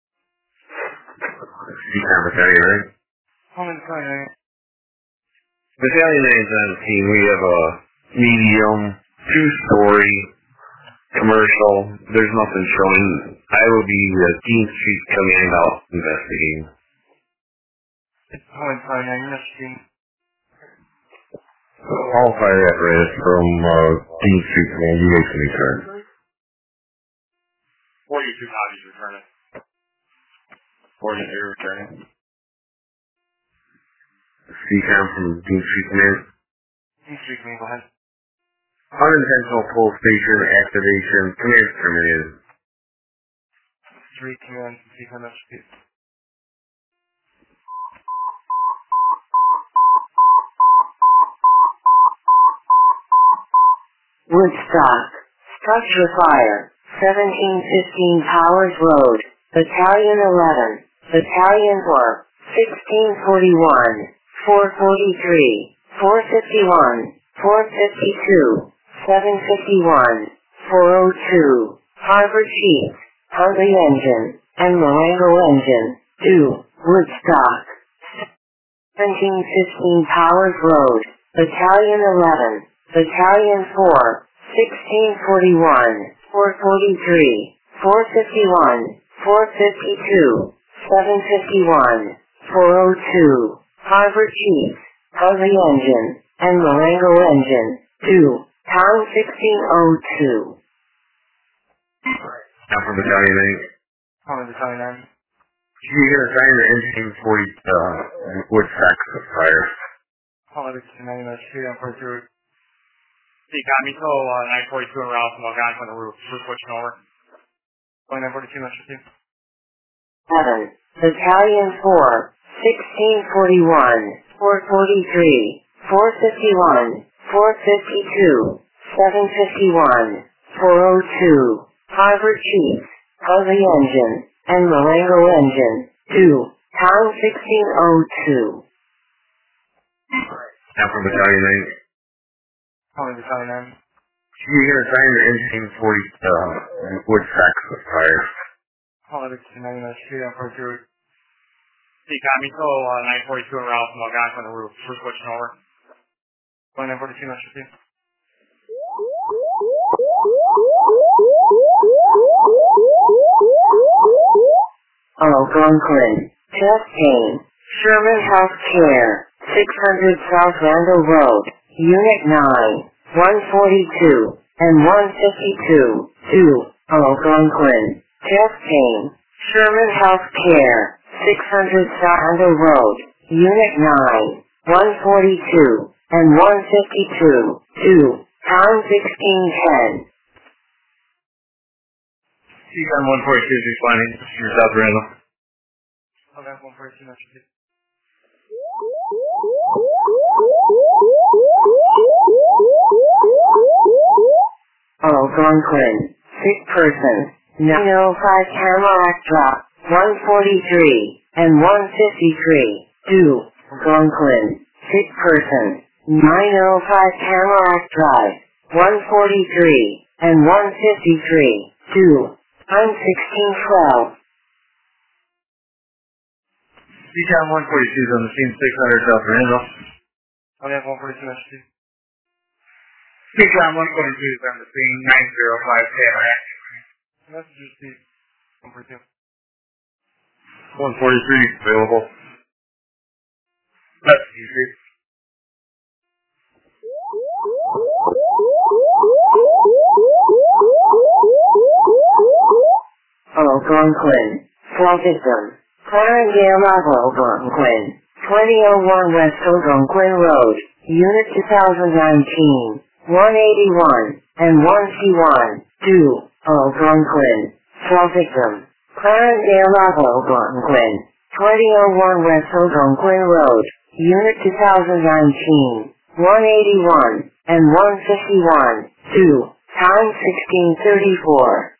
[SPEAKER 3] CCAM Battalion 9.
[SPEAKER 8] Huntley Battalion 9.
[SPEAKER 3] Battalion 9 is on the team. We have a medium, 2-story, commercial. There's nothing showing. I will be the Dean Street Command out investigating.
[SPEAKER 8] Huntley Battalion 9, message.
[SPEAKER 3] All fire apparatus from Dean Street Command. You guys can return.
[SPEAKER 9] 42 copies returning. 43 returning.
[SPEAKER 3] CCAM from Dean Street Command.
[SPEAKER 8] Dean Street Command, go ahead.
[SPEAKER 3] Unintentional pull station activation. Command terminated.
[SPEAKER 8] 3 command, CCAM message.
[SPEAKER 2] Woodstock. Structure fire. 1715 Powers Road. Battalion 11. Battalion 4. 1641. 443. 451. 452. 751. 402. Harbor Chief. Huntley Engine. And Marengo Engine. 2. Woodstock. 1715 Powers Road. Battalion 11. Battalion 4. 1641. 443. 451. 452. 751. 402. Harbor Chief. Huntley Engine. And Marengo Engine. 2. Pound 1602.
[SPEAKER 3] Now from Battalion 8.
[SPEAKER 8] Huntley Battalion 9.
[SPEAKER 3] You can assign the engine for Woodstock fire.
[SPEAKER 8] Huntley Battalion 9, message. I'm 42.
[SPEAKER 6] CCAM, you saw 942 en route from Algonquin on the roof. We're switching over.
[SPEAKER 8] Huntley 942, message.
[SPEAKER 2] 7. Battalion 4. 1641. 443. 451, 452, 751, 402, Harvard Chief, Fuzzy Engine, and Marengo Engine, 2, pound 1602.
[SPEAKER 3] Now from Battalion 9.
[SPEAKER 8] Calling Battalion 9.
[SPEAKER 3] You're going to sign your engine 40, wood tracks with fire.
[SPEAKER 8] Calling Battalion 9, straight on 42. Decom, you told 942 and Ralph from Algonquin on the roof. We're switching over. Calling 942, Master Team.
[SPEAKER 2] Algonquin, chest pain, Sherman Health Care, 600 South Randall Road, Unit 9, 142, and 152, 2, Algonquin, chest pain, Sherman Health Care, 600 South Randall Road, Unit 9, 142, and 152, 2, pound 1610.
[SPEAKER 3] Decom 142 is responding to your South Randall.
[SPEAKER 8] Okay, 142, Master Team.
[SPEAKER 2] Algonquin, sick person, 905 Tamarack Drop, 143, and 153, 2, Algonquin, sick person, 905 Tamarack Drive, 143, and 153, 2, I'm 1612.
[SPEAKER 3] Decom 142 is on the scene 600 South Randall.
[SPEAKER 8] Okay, 142, Master Team.
[SPEAKER 3] Decom 142 is on the scene 905 Tamarack.
[SPEAKER 8] Message received. 142.
[SPEAKER 3] 143 available. Message received.
[SPEAKER 2] Algonquin, fall victim, Clarendale Ave, Algonquin, 2001 West Algonquin Road, Unit 2019, 181, and 1C1, 2, Algonquin, fall victim, Clarendale Ave, Algonquin, 2001 West Algonquin Road, Unit 2019, 181, and 151, 2, time 1634.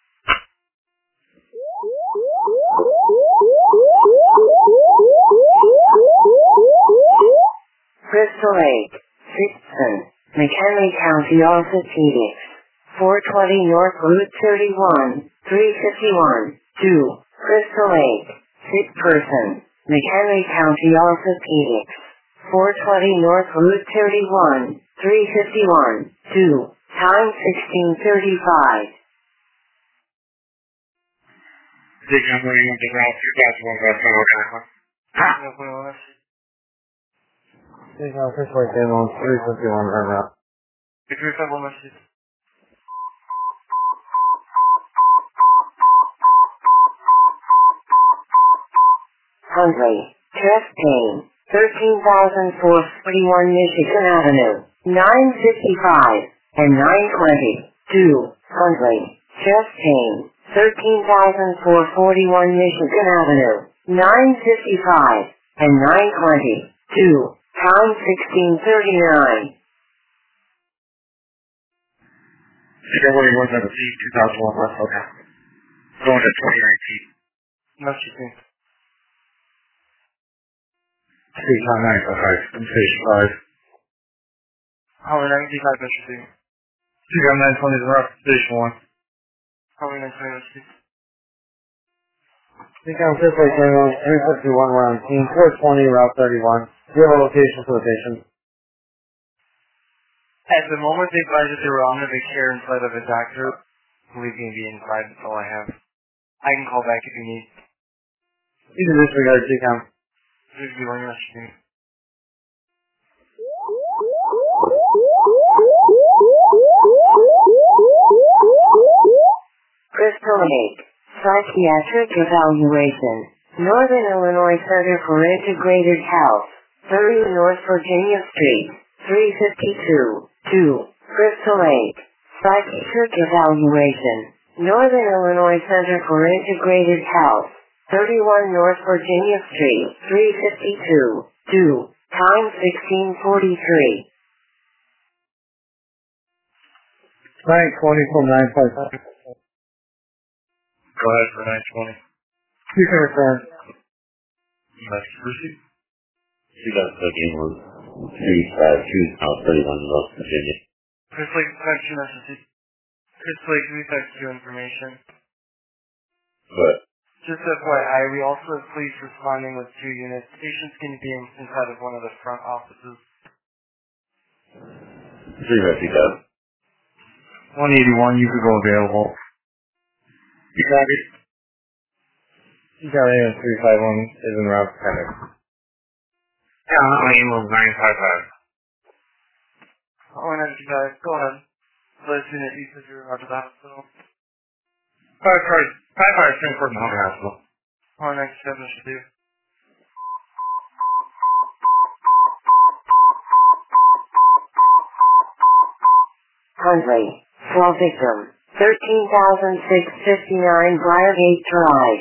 [SPEAKER 2] Crystal Lake, Sixton, McHenry County Orthopedics, 420 North Route 31, 351, 2, Crystal Lake, sick person, McHenry County Orthopedics, 420 North Route 31, 351, 2, time 1635.
[SPEAKER 3] Decom 141 to Ralph 2001 West Algonquin.
[SPEAKER 4] Decom 641, 351, turn around.
[SPEAKER 8] Between several messages.
[SPEAKER 2] Huntley, chest pain, 13,441 Michigan Avenue, 955 and 920, 2, Huntley, chest pain, 13,441 Michigan Avenue, 955 and 920, 2, pound 1639.
[SPEAKER 3] Decom 141 on the scene 2001 West Algonquin. Going to 2019.
[SPEAKER 8] Message received.
[SPEAKER 3] Decom 905 from Station 5.
[SPEAKER 8] Calling 95, Message received.
[SPEAKER 3] Decom 920 is Rock Station 1.
[SPEAKER 8] Calling 920, Message received.
[SPEAKER 4] Decom 641, 351, we're on scene 420, Route 31. Do you have a location for the patient?
[SPEAKER 8] At the moment, they advised that they were under the care inside of a doctor. Believe me, be inside. That's all I have. I can call back if you need.
[SPEAKER 4] You can disregard Decom.
[SPEAKER 8] Please be running Message received.
[SPEAKER 2] Crystal Lake, psychiatric evaluation, Northern Illinois Center for Integrated Health, 30 North Virginia Street, 352, 2, Crystal Lake, psychiatric evaluation, Northern Illinois Center for Integrated Health, 31 North Virginia Street, 352, 2, Time 16:43.
[SPEAKER 7] 920 from 955.
[SPEAKER 9] Go ahead for 920.
[SPEAKER 7] You can return.
[SPEAKER 9] That's Brucey.
[SPEAKER 3] She got stuck in with 352 South 31 West Virginia.
[SPEAKER 8] Chris Lake Detection Necessity. Chris Lake, we text you information.
[SPEAKER 3] But
[SPEAKER 8] Just FYI, we also have police responding with 2 units. Patients can be inside of one of the front offices.
[SPEAKER 3] 352.
[SPEAKER 4] 181, you could go available. You got it. You got it in 351 is in route kind of.
[SPEAKER 9] Yeah, my email is 955.
[SPEAKER 8] Oh, and then guys, go ahead. Let's unit, you said you were out of the hospital.
[SPEAKER 9] 55 Stanford Mountain Hospital.
[SPEAKER 8] Oh, next 7 should do.
[SPEAKER 2] Hundley. Fall victim. 13,659 Briargate Drive.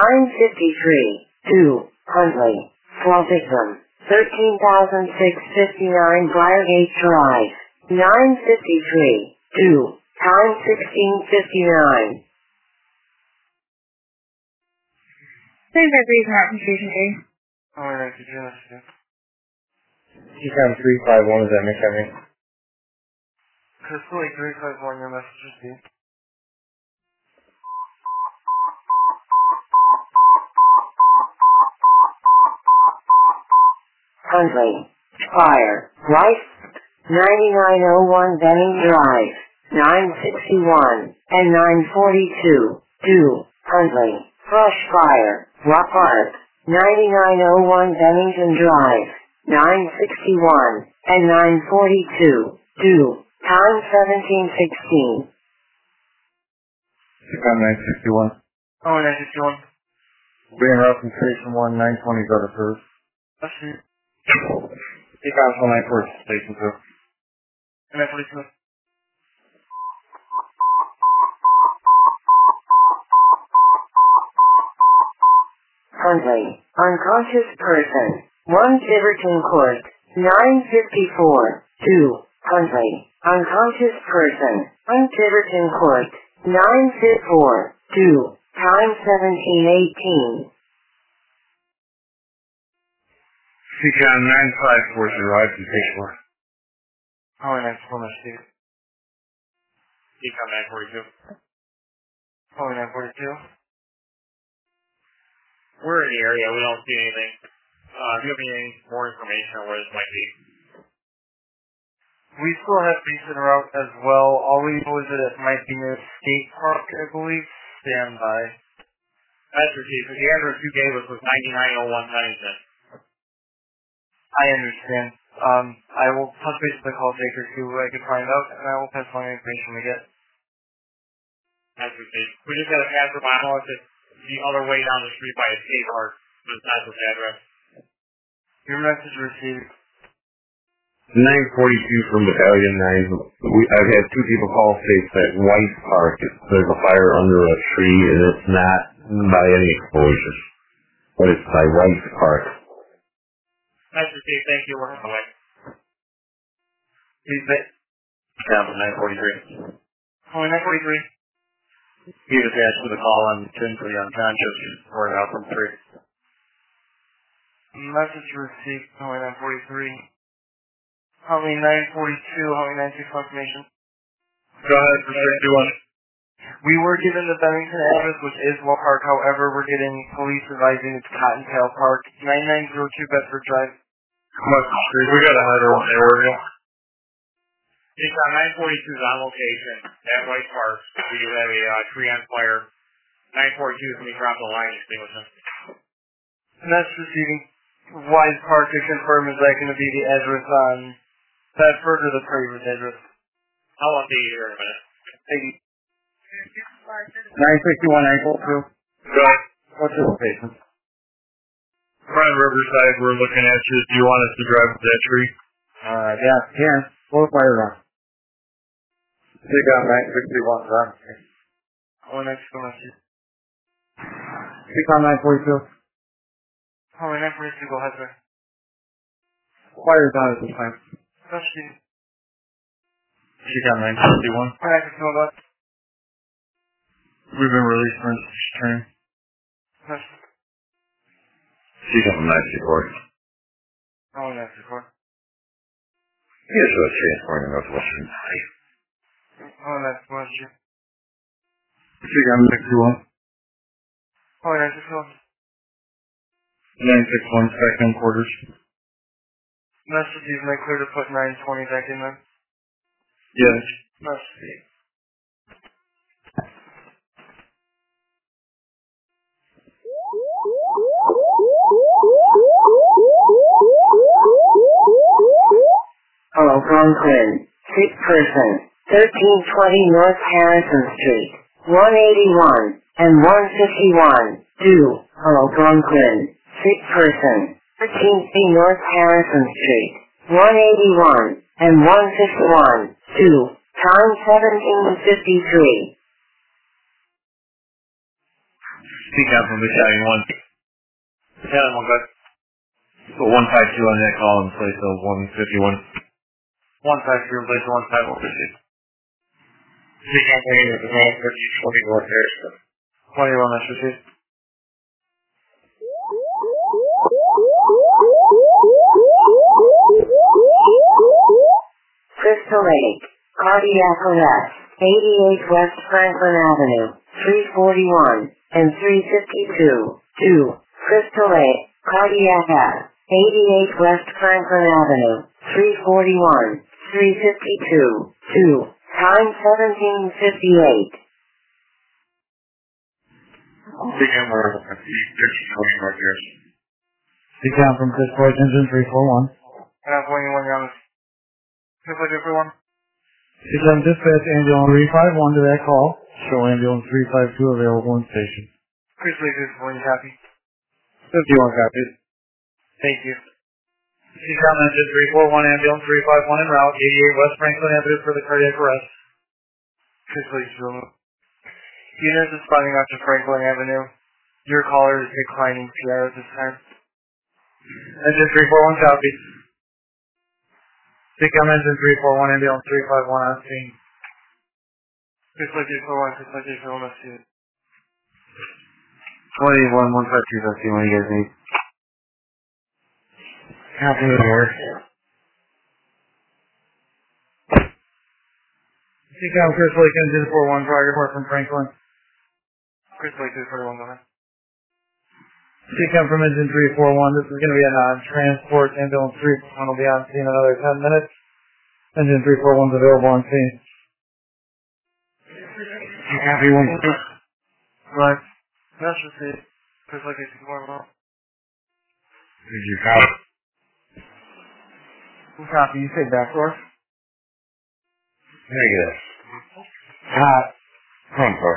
[SPEAKER 2] 953. 2. Hundley. Fall victim. 13,659 Briargate Drive. 953. 2. Time 16:59.
[SPEAKER 1] Same vibration out from Station A.
[SPEAKER 8] Oh, and next unit should do.
[SPEAKER 4] Econ 351 is at McHenry.
[SPEAKER 8] Chris Lake 351, your message received.
[SPEAKER 2] Hundley. Fire. Rice. 9901 Benning Drive. 961 and 942. 2. Hundley. Brush fire. Rock Park. 9901 Bennington Drive. 961 and 942. 2. Time 17:16.
[SPEAKER 4] Econ 961.
[SPEAKER 8] Oh, and next one.
[SPEAKER 4] Being route from Station 1, 920 go to first.
[SPEAKER 8] That's it.
[SPEAKER 4] Econ 194 Station 2.
[SPEAKER 8] And next 42.
[SPEAKER 2] Hundley. Unconscious person. 1 Tiverton Court. 954. 2. Hundley. Unconscious person. 1 Tiverton Court. 954. 2. Time 17:18.
[SPEAKER 9] Econ 954 arrived in Station 1.
[SPEAKER 8] Oh, and next one, Steve.
[SPEAKER 9] Econ 942.
[SPEAKER 8] Oh, and 942.
[SPEAKER 9] We're in the area. We don't see anything. Do you have any more information on where this might be?
[SPEAKER 8] We still have decent route as well. All we know is that it might be near Skate Park, I believe. Stand by.
[SPEAKER 9] That's received. The address you gave us was 9901 Huntington.
[SPEAKER 8] I understand. I will touch base with the call taker, see what I can find out, and I will pass on the information we get.
[SPEAKER 9] That's received. We just got a passer by it's the other way down the street by a skate park, but it's not this address.
[SPEAKER 8] Your message received.
[SPEAKER 3] 942 from Battalion 9. I've had 2 people call states that White Park, there's a fire under a tree and it's not by any explosion. But it's by White Park.
[SPEAKER 9] That's received. Thank you. We're on the way.
[SPEAKER 8] Please bet.
[SPEAKER 9] Down from 943.
[SPEAKER 8] Oh, 943.
[SPEAKER 9] He was asked for the call on 10 for the unconscious. We're out from 3.
[SPEAKER 8] Message received. Oh, 943. Holly 942, Holly 96 confirmation.
[SPEAKER 9] Go ahead for 61.
[SPEAKER 8] We were given the Bennington address, which is Wall Park. However, we're getting police advising it's Cottontail Park, 9902 Bedford Drive.
[SPEAKER 9] We got a header on the area. It's on 942's on location at White Park. We have a tree on fire. 942 is when we drop the line extinguisher.
[SPEAKER 8] And that's receiving Wise Park to confirm is that going to be the address on Bedford or the Prairie Ridge address?
[SPEAKER 9] I'll update you here in a minute.
[SPEAKER 8] Thank you.
[SPEAKER 4] 961 942.
[SPEAKER 9] Go ahead.
[SPEAKER 4] What's your location?
[SPEAKER 9] Front Riverside, we're looking at you. Do you want us to drive up that tree?
[SPEAKER 4] Yeah, can. We'll fire on. Econ 961 is on.
[SPEAKER 8] Oh, next one, let's see.
[SPEAKER 4] Econ 942.
[SPEAKER 8] Oh, 942, go ahead, sir.
[SPEAKER 6] Fire's out at this time.
[SPEAKER 8] Message.
[SPEAKER 6] CCOM 951.
[SPEAKER 8] Hi, Control Bus.
[SPEAKER 6] We've been released from this turn.
[SPEAKER 8] Message.
[SPEAKER 3] CCOM 964.
[SPEAKER 8] Oh, that's the core.
[SPEAKER 3] Yes, transporting Northwestern.
[SPEAKER 8] Oh, that's Western.
[SPEAKER 6] CCOM 621.
[SPEAKER 8] Oh, that's the core.
[SPEAKER 6] 961 second quarters.
[SPEAKER 8] Message, is my clear to put 920 back in there?
[SPEAKER 6] Yes.
[SPEAKER 8] Message.
[SPEAKER 2] Hello, Conklin. 6 person. 1320 North Harrison Street. 181 and 151. Do. Hello, Conklin. 6 person. 1320 North Harrison Street. 181 and 151. 2. Time 1753.
[SPEAKER 6] Speak out from Battalion 1. Battalion 1, good. Put 152 on that call in place of 151.
[SPEAKER 8] 153 in place of 151.
[SPEAKER 6] Speak out from the command for 20 North Harrison.
[SPEAKER 8] 21, Message.
[SPEAKER 2] Crystal Lake. Cardiac arrest. 88 West Franklin Avenue. 341 and 352. 2. Crystal Lake. Cardiac arrest. 88 West Franklin Avenue. 341. 352. 2. Time 1758.
[SPEAKER 6] CCOM 1320 North Harrison.
[SPEAKER 7] CCOM from Chris Boyd, engine 341.
[SPEAKER 8] And 21 young. Just like everyone.
[SPEAKER 7] CCOM dispatch ambulance 351 to that call. Show ambulance 352 available in station.
[SPEAKER 8] Chris Lee, this is when you happy.
[SPEAKER 6] 51 copies.
[SPEAKER 8] Thank you.
[SPEAKER 6] CCOM engine 341 ambulance 351 en route. 88 West Franklin Avenue for the cardiac arrest.
[SPEAKER 8] Chris Lee, units responding out to Franklin Avenue. Your caller is declining PR at this time.
[SPEAKER 6] Engine 341 copies. CCOM engine 341 ambulance 351 on scene.
[SPEAKER 8] Chris Lee, 4-1, Chris Lee, 4-1, let's see it.
[SPEAKER 6] 21 152, let's see what you guys need. Copy the door. CCOM Chris Lake engine 41 prior report from Franklin.
[SPEAKER 8] Chris Lee, 241, go ahead.
[SPEAKER 6] CCOM from engine 341, this is going to be a non-transport. Ambulance 341 will be on scene in another 10 minutes. Engine 341 is available on scene. Copy 1.
[SPEAKER 8] Right. That's just it. Chris Lee, 241.
[SPEAKER 6] Did you copy? Copy, you say back door?
[SPEAKER 3] Negative.
[SPEAKER 6] Hot.
[SPEAKER 3] Front door.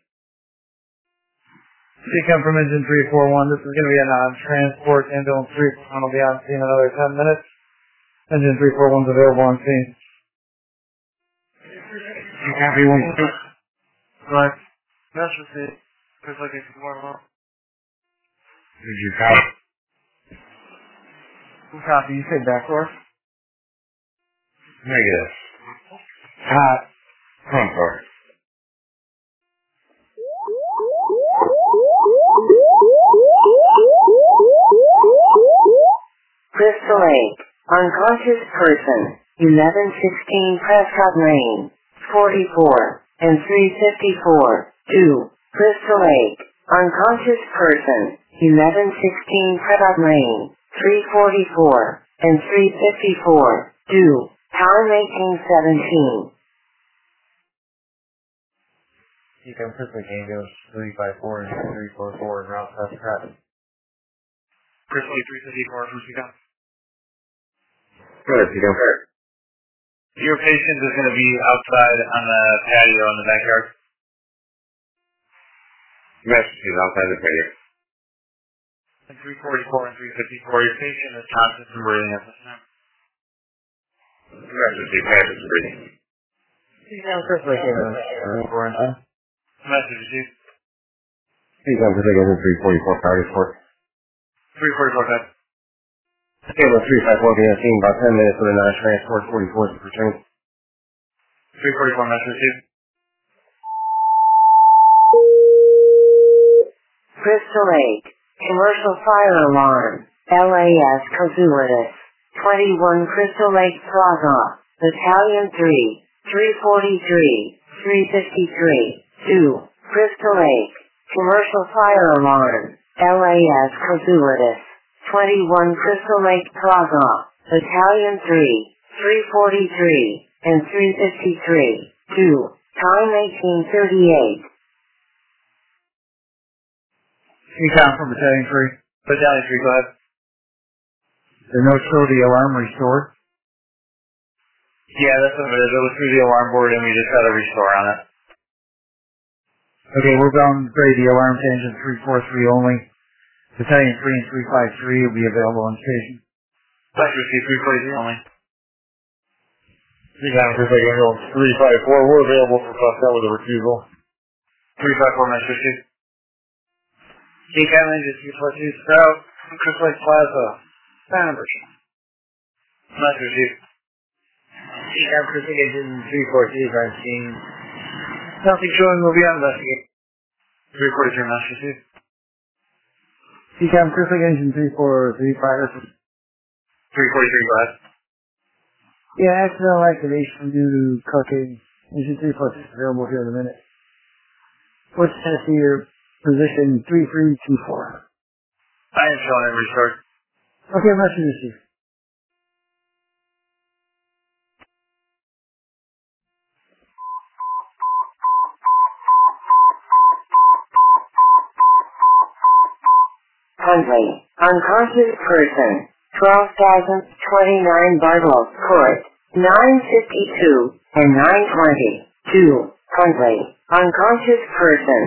[SPEAKER 6] CCOM from engine 341, this is going to be a non-transport. Ambulance 341 will be on scene in another 10 minutes. Engine 341 is available on scene. Copy 1.
[SPEAKER 8] Right. That's just it. Chris Lee, 241.
[SPEAKER 6] Did you copy? Copy, you say back door?
[SPEAKER 3] Negative.
[SPEAKER 6] Hot.
[SPEAKER 3] Front door.
[SPEAKER 2] Crystal Lake. Unconscious person. 1116 Prescott Lane. 44 and 354. 2. Crystal Lake. Unconscious person. 1116 Prescott Lane. 344 and 354. 2. Time 1817.
[SPEAKER 6] CCOM Chris Lake ambulance 354 and 344 and route past Pratt.
[SPEAKER 8] Chris Lee, 354 from CCOM.
[SPEAKER 3] Good, you don't hurt.
[SPEAKER 6] Your patient is going to be outside on the patio in the backyard.
[SPEAKER 3] Message is outside the patio.
[SPEAKER 6] And 344 and 354, your patient is conscious and breathing at this time.
[SPEAKER 3] Message is conscious and breathing.
[SPEAKER 6] CCOM Chris Lake ambulance 341. Message received.
[SPEAKER 3] CCOM Chris Lake engine 344 target for.
[SPEAKER 8] 344, guys.
[SPEAKER 4] Table 354 being seen about 10 minutes with a non-transport 44 is return.
[SPEAKER 9] 344 message received.
[SPEAKER 2] Crystal Lake, commercial fire alarm, LAS Casualties, 21 Crystal Lake Plaza, Battalion 3, 343, 353, 2, Crystal Lake, commercial fire alarm, LAS Casualties, 21 Crystal Lake Plaza, Battalion 3, 343, and 353, 2, time 1838.
[SPEAKER 6] Recon from Battalion 3.
[SPEAKER 9] Battalion 3, go ahead.
[SPEAKER 6] The note show the alarm restored.
[SPEAKER 9] Yeah, that's what it is. It was through the alarm board and we just got a restore on it.
[SPEAKER 6] Okay, we're bound grade the alarm to engine 343 only. Battalion 3 and 353 will be available on station.
[SPEAKER 9] Message received 343 only.
[SPEAKER 4] Recon Crystal Lake Ambulance 354, we're available for Buckshot with a refusal.
[SPEAKER 9] 354 message received.
[SPEAKER 6] Decam engine 342 Sprout, Crystal Lake Plaza, Sanders.
[SPEAKER 9] Message received.
[SPEAKER 6] Decam Crystal Lake engine 343 crime scene. Nothing showing will be investigated.
[SPEAKER 9] 343 message received.
[SPEAKER 6] Decam Crystal Lake engine 343 fire.
[SPEAKER 9] 343, go ahead.
[SPEAKER 6] Yeah, accidental activation due to cocaine. Engine 346 available here in a minute. What's Tennessee your position 3324?
[SPEAKER 9] I am showing it restored.
[SPEAKER 6] Okay, message received.
[SPEAKER 2] Hundley, unconscious person, 12,029 Bartles Court, 952 and 920. 2. Hundley, unconscious person,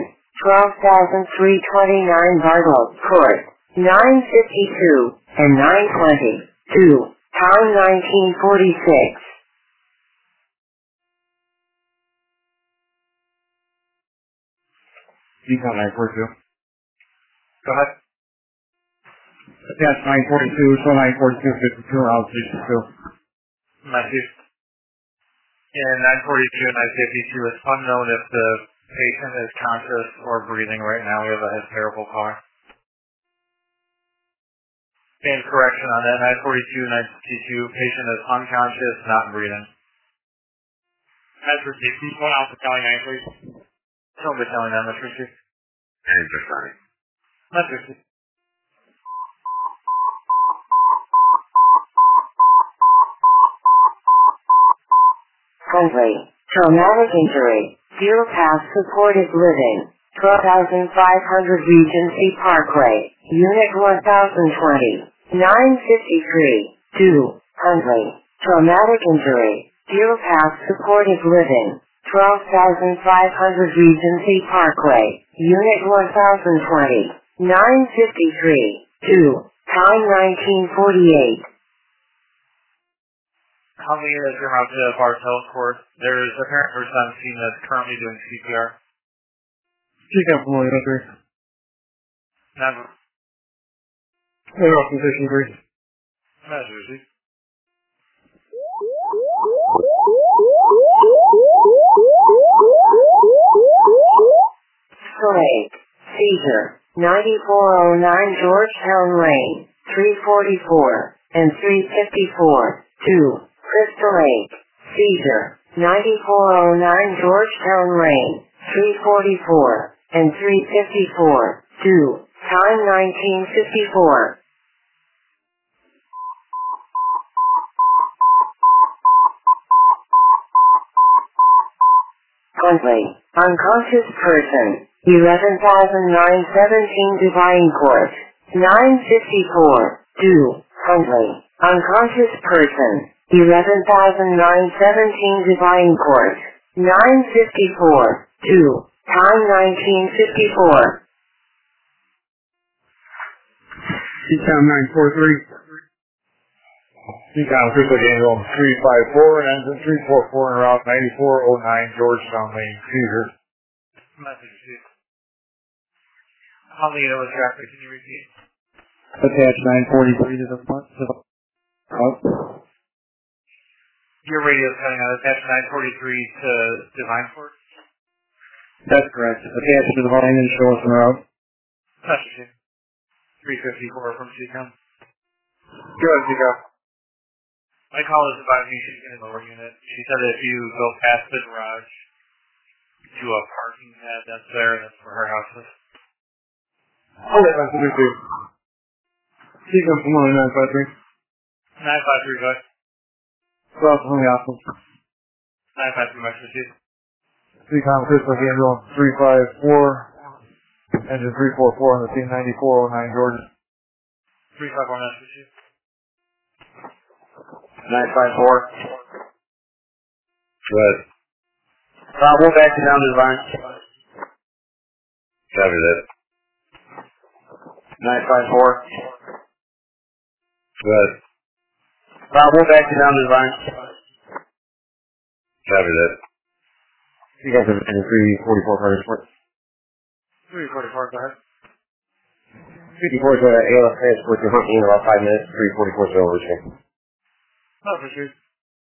[SPEAKER 2] 12,329 Bartles Court, 952 and 920. 2. Time 1946.
[SPEAKER 6] Decom 942.
[SPEAKER 9] Go ahead.
[SPEAKER 6] That's 942, so 942, 52 around 62.
[SPEAKER 9] Message. In 942 and 952, it's unknown if the patient is conscious or breathing right now. We have a hysterical car. And correction on that, 942, 952, patient is unconscious, not breathing. That's received. Please go out Battalion 9, please. No Battalion 9, that's received.
[SPEAKER 3] And just fine.
[SPEAKER 9] That's received.
[SPEAKER 2] Hundley, traumatic injury, fuel path supported living, 12,500 Regency Parkway, Unit 1020, 953, 2, Hundley, traumatic injury, fuel path supported living, 12,500 Regency Parkway, Unit 1020, 953, 2, time 1948.
[SPEAKER 9] Hundley is remote to Bartell Court. There is a parent person on scene that's currently doing CPR.
[SPEAKER 6] Decom from William 3.
[SPEAKER 9] Never.
[SPEAKER 6] We're off position 3.
[SPEAKER 9] Message received.
[SPEAKER 2] Lake, seizure, 9409 Georgetown Lane, 344 and 354, 2, Crystal Lake, seizure, 9409 Georgetown Lane, 344 and 354, 2, time 1954. Hundley, unconscious person, 11,917 Divine Court, 954, 2, Hundley, unconscious person, 11,917 Divine Court, 954, 2, time 1954.
[SPEAKER 6] Decom 943.
[SPEAKER 4] Decom Crystal Lake Ambulance 354 and engine 344 en route 9409 Georgetown Lane, seizure.
[SPEAKER 9] Message received. Hundley, it was traffic. Can you repeat?
[SPEAKER 6] Attach 943 to the front. Your radio's cutting out. Attach 943 to Divine Force.
[SPEAKER 7] That's correct. Attach to the line and show us en route.
[SPEAKER 6] Message 354 from CCOM.
[SPEAKER 4] Go ahead, Chico.
[SPEAKER 6] My call is about me shooting in the lower unit. She said that if you go past the garage to a parking pad that's there, that's where her house is.
[SPEAKER 4] Okay, that's what we do. Chico from 953.
[SPEAKER 6] 953, go ahead.
[SPEAKER 7] Cross from the office.
[SPEAKER 6] 953, message received.
[SPEAKER 7] CCOM Crystal Handle 354. Engine 344 on the C9409 Georgia.
[SPEAKER 6] 354, message received.
[SPEAKER 7] 954.
[SPEAKER 3] Good.
[SPEAKER 7] We'll back you down to the line.
[SPEAKER 3] Copy that.
[SPEAKER 7] 954.
[SPEAKER 3] Good.
[SPEAKER 7] We'll back you down to the line.
[SPEAKER 3] Copy that.
[SPEAKER 7] You guys have engine 344 for report.
[SPEAKER 6] 344, go ahead.
[SPEAKER 7] 54 is ALS transport to Huntley in about 5 minutes. 344 is over.
[SPEAKER 6] Message received.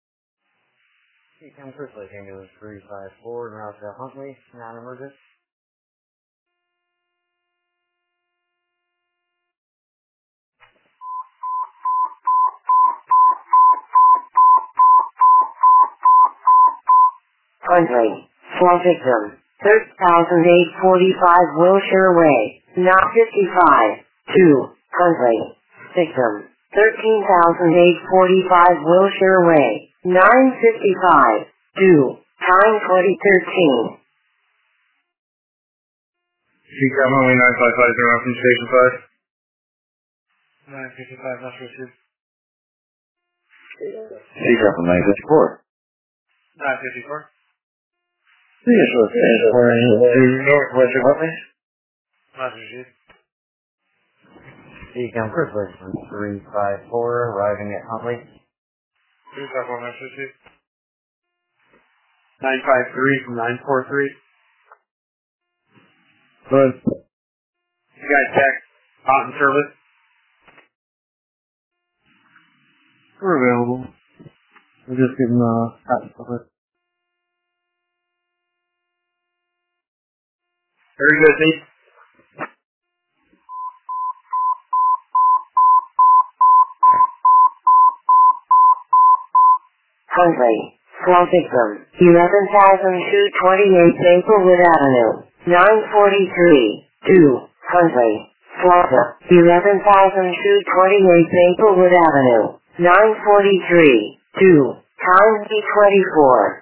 [SPEAKER 7] CCOM Crystal Ambulance 354 now to Huntley, non-emergent.
[SPEAKER 2] Huntley, 4 victim, 30,845 Wilshire Way, not 55, 2, Huntley, victim, 13,845 Wilshire Way, 955, 2, time 2013.
[SPEAKER 4] CCOM only 9550 from Station
[SPEAKER 6] 955, message received.
[SPEAKER 7] CCOM from 954.
[SPEAKER 6] 954.
[SPEAKER 7] Northwest of Huntley.
[SPEAKER 6] Message received.
[SPEAKER 7] CCOM Crystal 354 arriving at Huntley.
[SPEAKER 6] 354, message received.
[SPEAKER 7] 953 from 943.
[SPEAKER 4] Good.
[SPEAKER 7] You guys check mountain service.
[SPEAKER 4] We're available. We're just getting hot stuff.
[SPEAKER 7] Very good, Steve.
[SPEAKER 2] Huntley, 12 victim, 11,228 Maplewood Avenue, 943, 2, Huntley, Florida, 11,228 Maplewood Avenue, 943, 2, time B24.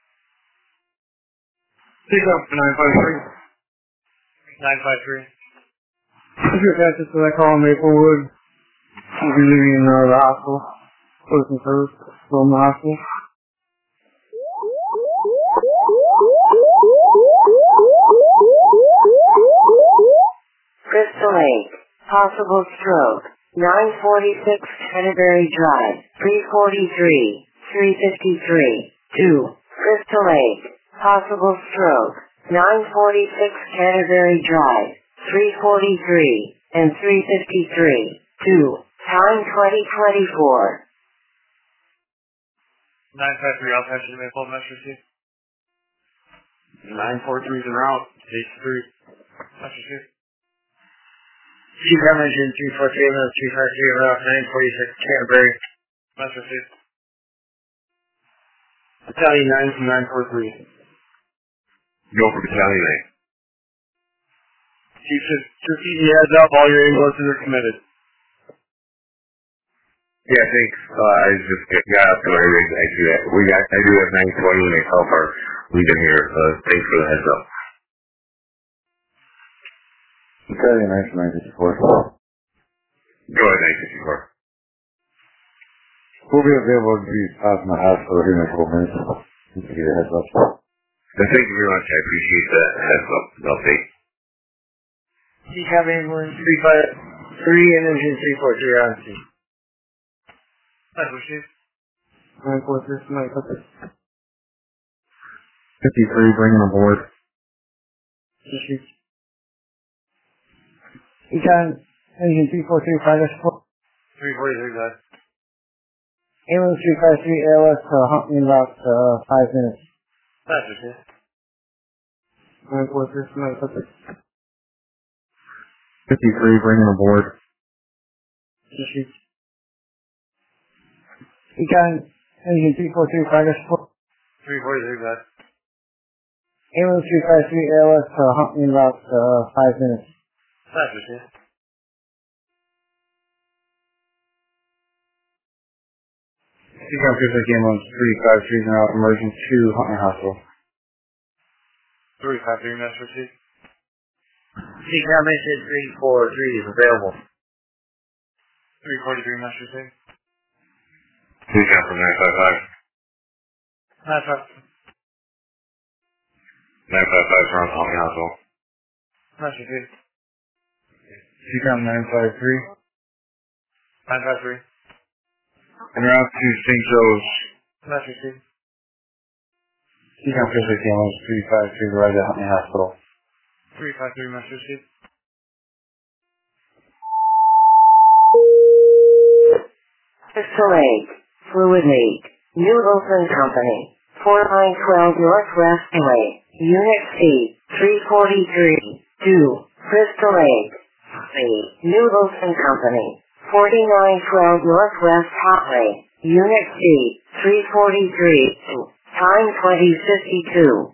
[SPEAKER 4] CCOM 953.
[SPEAKER 6] 953.
[SPEAKER 4] If you're fastest to that call in Maplewood, we'll be leaving the hospital. Closing service from the hospital.
[SPEAKER 2] Crystal Lake, possible stroke, 946 Canterbury Drive, 343, 353, 2, Crystal Lake, possible stroke, 946 Canterbury Drive, 343, and 353, 2, time 2024.
[SPEAKER 6] 953, I'll patch you to Maple, message received.
[SPEAKER 7] 943 is en route. Stage 3.
[SPEAKER 6] Message received.
[SPEAKER 7] CCOM engine 343 and 353 en route 946 Canterbury.
[SPEAKER 6] Message received.
[SPEAKER 7] Battalion 9 from 943.
[SPEAKER 3] Go for Battalion 9.
[SPEAKER 7] Chief, just keep your heads up, all your ambulances are committed.
[SPEAKER 3] Yeah, thanks. I just got up to my rig. I do have 920 myself are leaving here. Thanks for the heads up.
[SPEAKER 7] Battalion 9 from 954.
[SPEAKER 3] Go ahead, 954.
[SPEAKER 7] We'll be available to be out in the hospital here in a couple minutes. Just to give you a heads up.
[SPEAKER 3] Thank you very much. I appreciate the heads up update.
[SPEAKER 7] CCOM ambulance 353 and engine 343 on scene.
[SPEAKER 6] Message received.
[SPEAKER 4] 946, 53, bringing aboard.
[SPEAKER 7] CCOM engine 343 progress 4.
[SPEAKER 6] 343, guys.
[SPEAKER 7] Ambulance 353 ALS to Huntley in about 5 minutes.
[SPEAKER 6] That's it.
[SPEAKER 4] 53, bring him aboard.
[SPEAKER 7] Econ Engine 343 progress support.
[SPEAKER 6] 343, bud.
[SPEAKER 7] Ambulance 353 ALS to Huntley in about 5 minutes.
[SPEAKER 6] That's it.
[SPEAKER 4] Econ 350 ambulance 353 now emerging to Huntley Hospital.
[SPEAKER 6] 353, Master C.
[SPEAKER 2] Econ Mission 343 is available.
[SPEAKER 6] 343, Master C.
[SPEAKER 3] Econ from 955.
[SPEAKER 6] 955.
[SPEAKER 3] 955 from Huntley Hospital.
[SPEAKER 6] Master C.
[SPEAKER 4] Econ 953.
[SPEAKER 6] 953.
[SPEAKER 4] En route to St. Joe's.
[SPEAKER 6] Master C.
[SPEAKER 4] Econ 350 ambulance 353 arrived at Huntley Hospital.
[SPEAKER 6] 353, Master C.
[SPEAKER 2] Crystal Lake, Fluid Leak, New Oakland Company, 4912 Northwest Way, Unit C, 343, 2, Crystal Lake, New Oakland Company, 4912 Northwest Highway, Unit C, 343, 2, time 2052.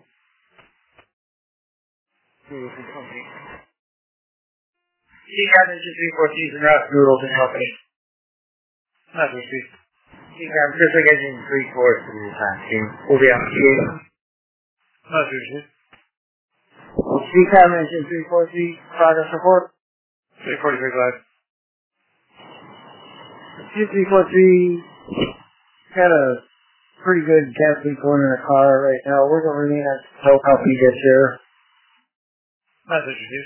[SPEAKER 6] Econ Engine 343 is en route to New Oakland Company. Master C.
[SPEAKER 2] Econ Pacific Engine 343 time team. We'll be on the scene.
[SPEAKER 6] Master C.
[SPEAKER 7] Econ Engine 343 progress report.
[SPEAKER 6] 343, bud.
[SPEAKER 7] 343 had a pretty good gas leak going in the car right now. We're going to remain at help you get here.
[SPEAKER 6] Master C.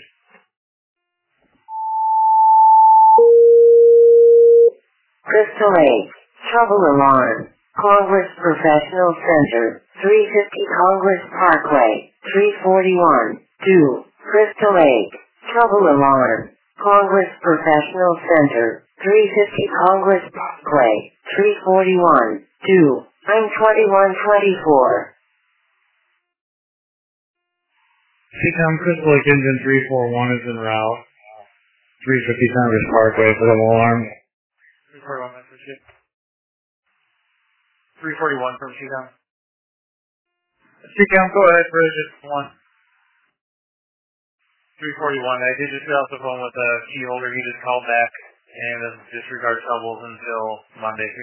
[SPEAKER 2] Crystal Lake, trouble alarm. Congress Professional Center, 350 Congress Parkway, 341, 2, Crystal Lake, trouble alarm. Congress Professional Center, 350 Congress Parkway, 341, 2, I'm 2124.
[SPEAKER 6] Econ Crystal Lake Engine 341 is en route. 350 Congress Parkway for the alarm. 341, Master C. 341 from Econ. Econ, go ahead for Engine 1. 341. I did just get off the phone with the key holder. He just called back and doesn't disregard troubles until Monday through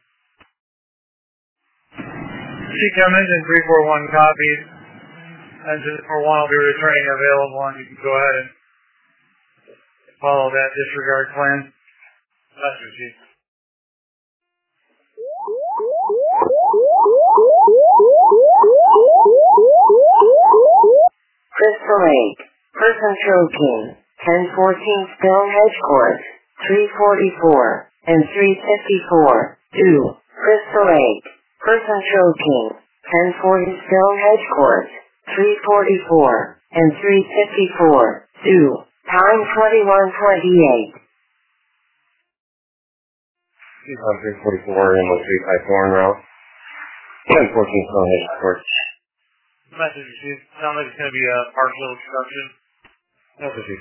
[SPEAKER 6] 3. Econ Engine 341 copies. Engine 41 will be returning available, and you can go ahead and follow that disregard plan. Master C.
[SPEAKER 2] Crystal Lake, person choking, 1014 Stonehenge Court, 344 and 354, 2, Crystal Lake, person choking, 1040 Stonehenge Court, 344 and 354, 2, time 2128.
[SPEAKER 4] Econ 344 ambulance 354 en route. 1014 Stonehenge Court.
[SPEAKER 6] Message received. Sounds like it's going to be a partial obstruction.
[SPEAKER 4] That's what you.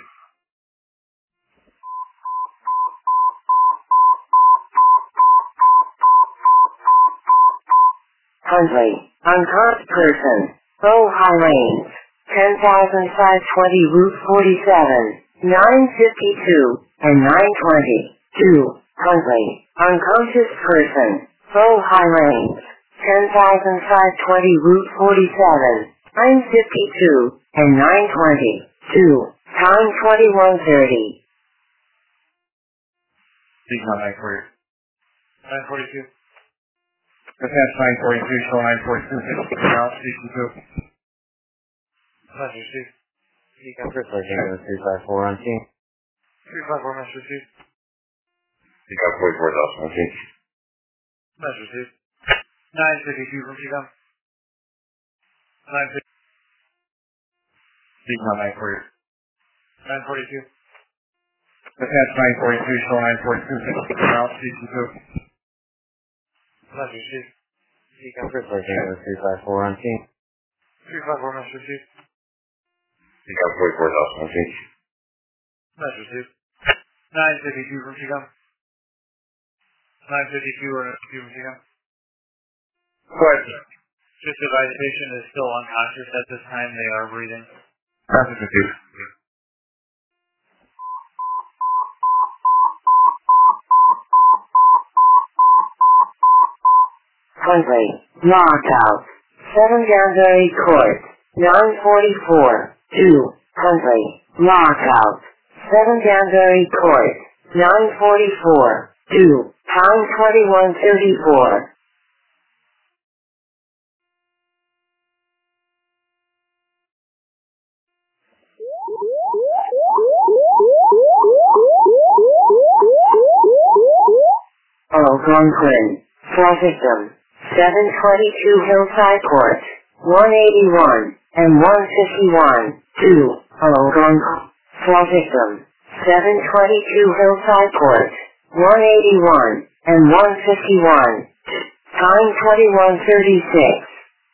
[SPEAKER 2] Huntley, unconscious person, low high range, 10,520 Route 47, 952 and 920, 2, Huntley, unconscious person, low high range, 10,520 Route 47, 952 and 920, 2, time 2130.
[SPEAKER 4] Econ 940.
[SPEAKER 6] 942.
[SPEAKER 4] Attach 942, show 942, now station 2.
[SPEAKER 6] Message received.
[SPEAKER 4] Econ Crystal Lake ambulance 354 on team.
[SPEAKER 6] 354, message received.
[SPEAKER 3] Econ 44,000 on team.
[SPEAKER 6] Message received. 952 from Econ. 950.
[SPEAKER 4] Econ 940.
[SPEAKER 6] 942.
[SPEAKER 4] Attach 942, show 942, now station 2.
[SPEAKER 6] Master Chief.
[SPEAKER 4] Seacom Crystal Lake Ambulance 354 on scene.
[SPEAKER 8] 354, Master Chief.
[SPEAKER 3] Seacom 44,000 on scene.
[SPEAKER 8] Master Chief. 952 from Seacom. 952 or 2 from Seacom.
[SPEAKER 3] Question.
[SPEAKER 8] Just advise the patient is still unconscious at this time. They are breathing.
[SPEAKER 3] Master Chief.
[SPEAKER 2] Huntley, lockout. 7 Danbury Court, 944, 2, Huntley, lockout. 7 Danbury Court, 944, 2, time 21:34. Algonquin, fall victim. 722 Hillside Court, 181 and 151, 2, Algonquin, fall victim. 722 Hillside Court, 181 and 151, time 21:36.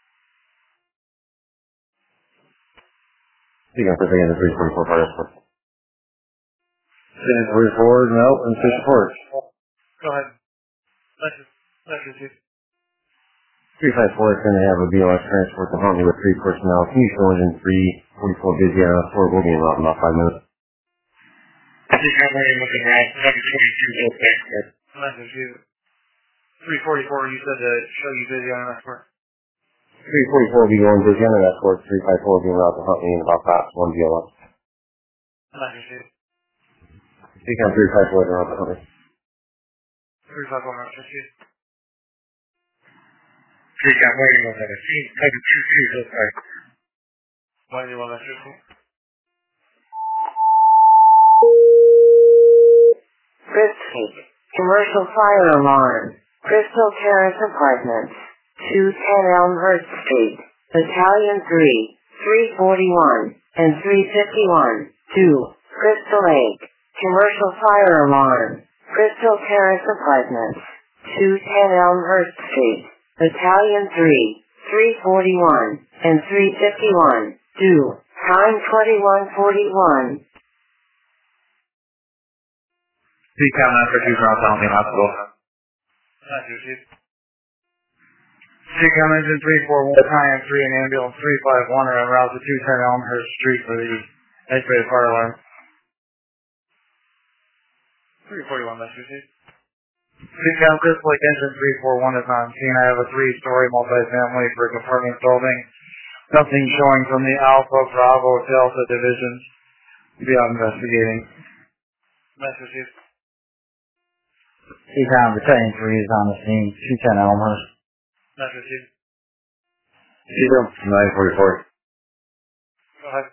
[SPEAKER 4] Seacom Crystal Lake Ambulance 344 Fire Escort. Stand 44, no, and 64.
[SPEAKER 8] Go ahead. Master Chief.
[SPEAKER 4] 354 is going to have a BLS transport to Huntley with 3 personnel. Can you show engine 344 busy on a 4 will be in about 5 minutes?
[SPEAKER 9] Seacom Lane looking right, 722 Hillside Court.
[SPEAKER 8] Master Chief. 344, you said to show you busy on an escort.
[SPEAKER 4] 344 will be going busy on an escort. 354 will be out to Huntley in about 1 BLS.
[SPEAKER 8] Master Chief.
[SPEAKER 4] Seacom 354 is around to Huntley.
[SPEAKER 8] 354, Master Chief.
[SPEAKER 9] Seacom Lane was at a scene, 722 Hillside Court.
[SPEAKER 8] 181, Master Chief.
[SPEAKER 2] Crystal, commercial fire alarm. Crystal Terrace Apartments, 210 Elmhurst Street, Battalion 3, 341 and 351, 2, Crystal Lake, commercial fire alarm. Crystal Terrace Apartments, 210 Elmhurst Street, Battalion 3, 341 and 351, 2, time 21:41.
[SPEAKER 6] Seacom Master Chief from Huntley Hospital.
[SPEAKER 8] Master Chief.
[SPEAKER 6] Seacom Engine 341, Battalion 3 and Ambulance 351 are en route to 210 Elmhurst Street for the X-rated fire alarm.
[SPEAKER 8] 341, Master Chief.
[SPEAKER 6] Seacom Crystal Lake Engine 341 is on scene. I have a 3-story multifamily brick apartment building. Nothing showing from the Alpha, Bravo, Delta divisions. Be out investigating.
[SPEAKER 8] Master Chief.
[SPEAKER 6] Seacom Battalion 3 is on the scene. 210 Elmhurst.
[SPEAKER 8] Master Chief.
[SPEAKER 4] Seacom 944.
[SPEAKER 8] Go ahead.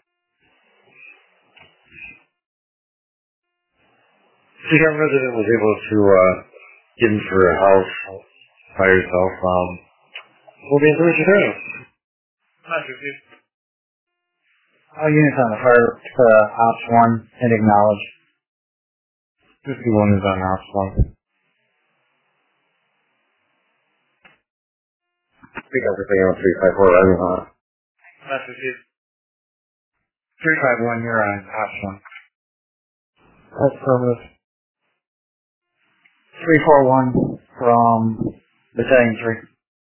[SPEAKER 4] Seacom resident was able to get into her house by herself. We'll be in touch with her.
[SPEAKER 8] Master Chief.
[SPEAKER 6] All units on the fire Ops 1 and acknowledge. 51 is on Ops 1.
[SPEAKER 4] Seacom Crystal Lake 354 riding on.
[SPEAKER 8] Master Chief.
[SPEAKER 6] 351, you're on Ops 1.
[SPEAKER 4] That's affirmative.
[SPEAKER 6] 341 from Battalion 3.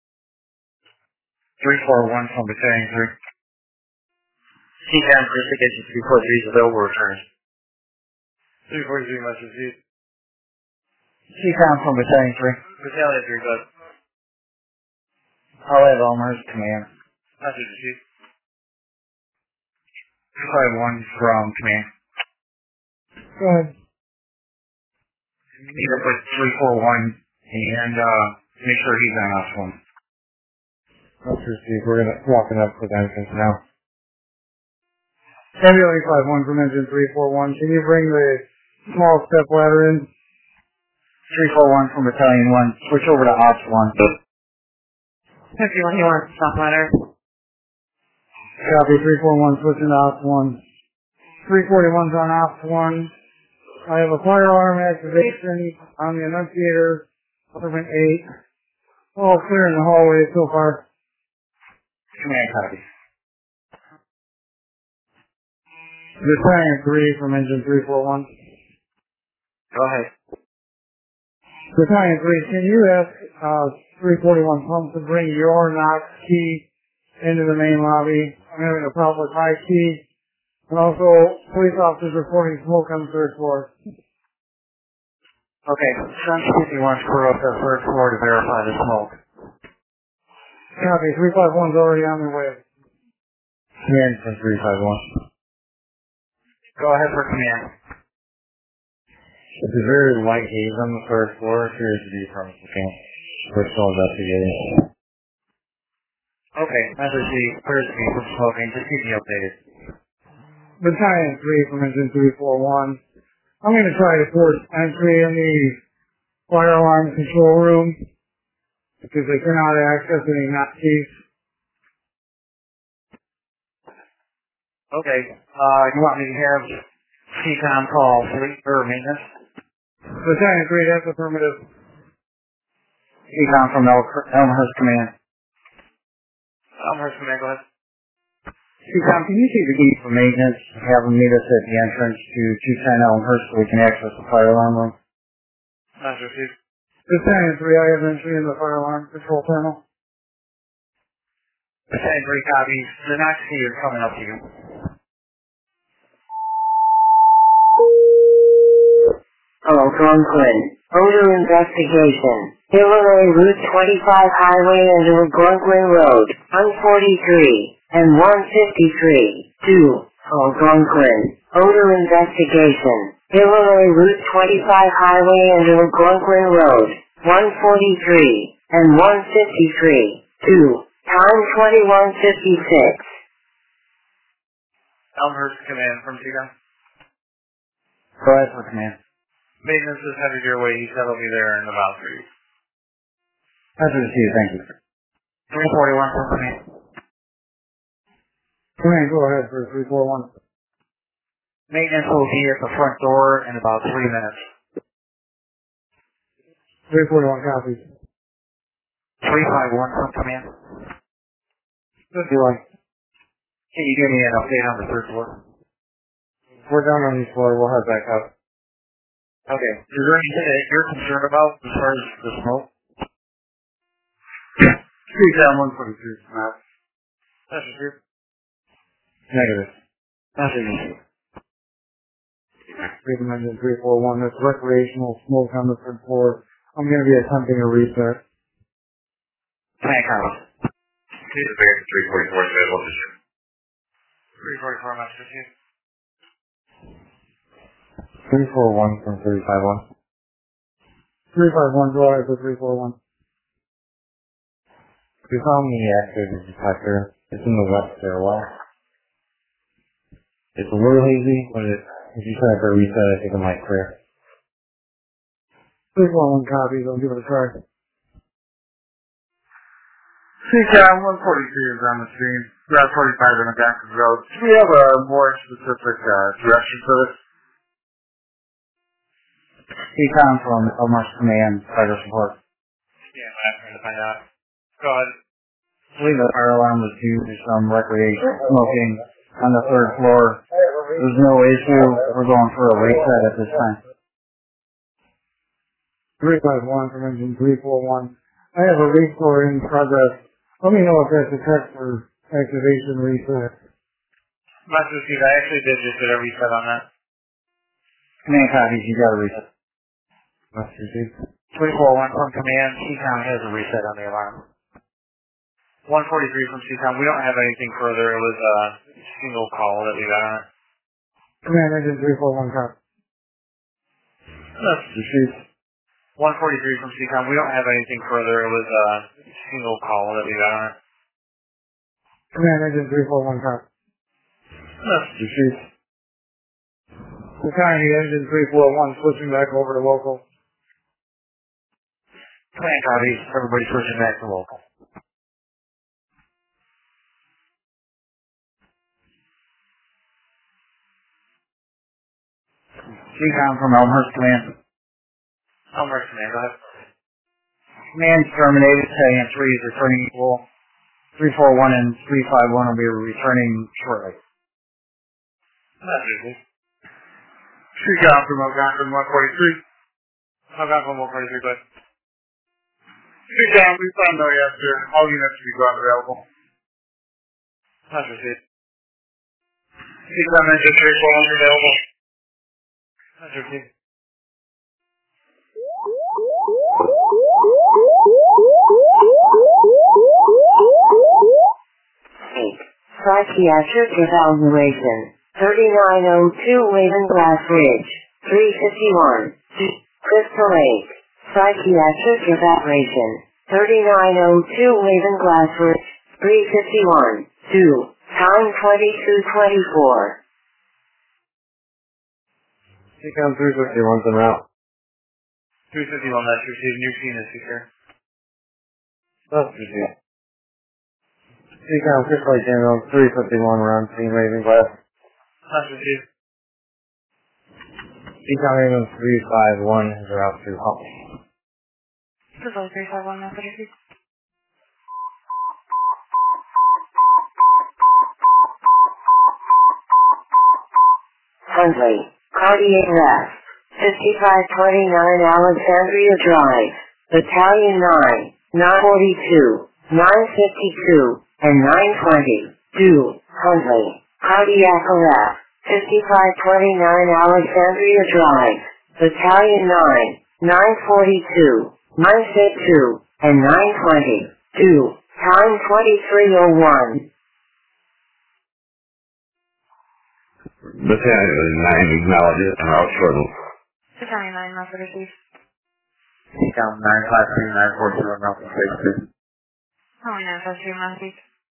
[SPEAKER 6] 341 from Battalion 3.
[SPEAKER 4] Seacom Crystal Lake 343 is available return.
[SPEAKER 8] 343, Master Chief.
[SPEAKER 6] Seacom from Battalion 3.
[SPEAKER 8] Battalion 3, go ahead.
[SPEAKER 6] I'll have Elmhurst command.
[SPEAKER 8] Master Chief.
[SPEAKER 6] 251 from command.
[SPEAKER 5] Go ahead.
[SPEAKER 6] Meet up with 341 and make sure he's on Ops 1.
[SPEAKER 4] Master Chief, we're walking up with entrance now.
[SPEAKER 7] Ambulance 51 from engine 341. Can you bring the small step ladder in?
[SPEAKER 6] 341 from Battalion 1. Switch over to Ops 1.
[SPEAKER 5] 51, you want to stop ladder?
[SPEAKER 7] Copy, 341 switching to Ops 1. 341's on Ops 1. I have a fire alarm activation on the Annunciator, Department 8.
[SPEAKER 6] All clear in the hallway so far.
[SPEAKER 7] Command copy.
[SPEAKER 6] Battalion 3 from engine 341.
[SPEAKER 7] Go ahead.
[SPEAKER 6] Battalion 3, can you ask 341 pump to bring your Knox key into the main lobby? I'm having a problem with my key. And also, police officers reporting smoke on the third floor.
[SPEAKER 7] Okay, send 51's crew up to the third floor to verify the smoke.
[SPEAKER 6] Copy, 351's already on their way.
[SPEAKER 7] Command from 351. Go ahead for command.
[SPEAKER 4] It's a very light haze on the third floor. Appears to be from we're still investigating.
[SPEAKER 7] Okay, message C appears to be from smoking. Just keep me updated.
[SPEAKER 6] Battalion 3 from engine 341. I'm going to try to force entry in the fire alarm control room because they cannot access any Knox keys.
[SPEAKER 7] Okay, you want me to have CCOM call fleet or maintenance?
[SPEAKER 6] Battalion 3, that's affirmative.
[SPEAKER 7] CCOM from Elmhurst Command.
[SPEAKER 8] Elmhurst Command, go ahead.
[SPEAKER 7] CCOM, can you see the key for maintenance? Have them meet us at the entrance to 210 Elmhurst so we can access the fire alarm room?
[SPEAKER 8] That's received.
[SPEAKER 6] Battalion 3, I have entry in the fire alarm control panel.
[SPEAKER 7] Battalion 3 copies. The Knox key is coming up to you.
[SPEAKER 2] Algonquin. Odor investigation. Illinois Route 25 Highway and Algonquin Road, 143 and 153. 2. Algonquin. Odor investigation. Illinois Route 25 Highway and Algonquin Road, 143 and 153. 2. Time 21:56.
[SPEAKER 8] Elmhurst Command from CCOM.
[SPEAKER 7] Go ahead for command.
[SPEAKER 8] Maintenance is headed your way. He said he'll be there in about 3 weeks.
[SPEAKER 7] That's received, thank you. 341 from command.
[SPEAKER 6] Command, go ahead for 341.
[SPEAKER 7] Maintenance will be at the front door in about 3 minutes.
[SPEAKER 6] 341 copies.
[SPEAKER 7] 351 from command.
[SPEAKER 6] Good deal.
[SPEAKER 7] Can you give me an update on the third floor?
[SPEAKER 6] We're down on this floor. We'll head back up.
[SPEAKER 7] Okay. Is there anything that you're concerned about as far as the smoke?
[SPEAKER 6] Street down 142, Matt.
[SPEAKER 8] That's received.
[SPEAKER 6] Negative.
[SPEAKER 7] That's received.
[SPEAKER 6] Freedom engine 341. That's recreational smoke on the third floor. I'm going to be attempting a reset.
[SPEAKER 7] Tank house.
[SPEAKER 3] The band 344 available to you.
[SPEAKER 8] 344, Master Chief.
[SPEAKER 4] 341 from 351.
[SPEAKER 6] 351, go ahead for 341.
[SPEAKER 4] We found the active detector. It's in the west stairwell. It's a little hazy, but if you try for a reset, I think it might clear.
[SPEAKER 6] 341 copies. I'll give it a try.
[SPEAKER 8] CCOM 143 is on the scene. Route 45 in the back of the road. Do we have a more specific direction for this?
[SPEAKER 7] CCOM from Elmhurst Command, fire support.
[SPEAKER 8] Yeah, I'm trying to find out. Go ahead.
[SPEAKER 7] I believe the fire alarm was due to some recreational smoking on the third floor. There's no issue. We're going for a reset at this time.
[SPEAKER 6] 351 from engine 341. I have a restore in progress. Let me know if that's a text for activation reset.
[SPEAKER 8] Master Chief, I actually did just get a reset on that.
[SPEAKER 7] Command copies, you got a reset.
[SPEAKER 4] Master Chief.
[SPEAKER 7] 341 from command, CCOM has a reset on the alarm.
[SPEAKER 8] 143 from CCOM. We don't have anything further. It was a single call that we got on it.
[SPEAKER 6] Command engine 341 copy.
[SPEAKER 4] Master Chief.
[SPEAKER 8] 143 from CCOM. We don't have anything further. It was a single call that we got on it.
[SPEAKER 6] Command engine 341 copy.
[SPEAKER 4] Master Chief.
[SPEAKER 6] Battalion engine 341 switching back over to local.
[SPEAKER 7] Command copies, everybody switching back to local. CCOM from Elmhurst Command.
[SPEAKER 8] Elmhurst Command, go ahead.
[SPEAKER 6] Command's terminated. Cheyenne 3 is returning equal. 341 and 351 will be returning shortly.
[SPEAKER 9] That's easy. Street down from Algonquin 143. Algonquin 143, but street down, we found no after all units to be brought available. That's received. Street down, engine 341 available. That's received.
[SPEAKER 2] Psychiatric evaluation. 3902 Waving Glass Ridge. 351. Crystal Lake. Psychiatric evaluation. 3902 Waving Glass Ridge. 351. 2. Time 2224.
[SPEAKER 4] Decom 351's en route.
[SPEAKER 9] 351, that's received. New scene is secure.
[SPEAKER 4] That's received. Decom Crystal Lake General 351, we're on scene, Waving Glass.
[SPEAKER 9] That's received.
[SPEAKER 4] Decom Raven 351 is en route to Hump.
[SPEAKER 1] Crystal 351, that's received.
[SPEAKER 2] Huntley. Cardiac arrest. 5529 Alexandria Drive. Battalion 9. 942. 952. And 920. Do. Huntley. Cardiac arrest. 5529 Alexandria Drive. Battalion 9. 942. 952. And 920. Do. Time 2301.
[SPEAKER 3] Battalion 9 acknowledges and out shortly.
[SPEAKER 1] Battalion 9, that's received.
[SPEAKER 4] Decom 953 942 en route to State 2.
[SPEAKER 1] Oh, yeah, that's your message.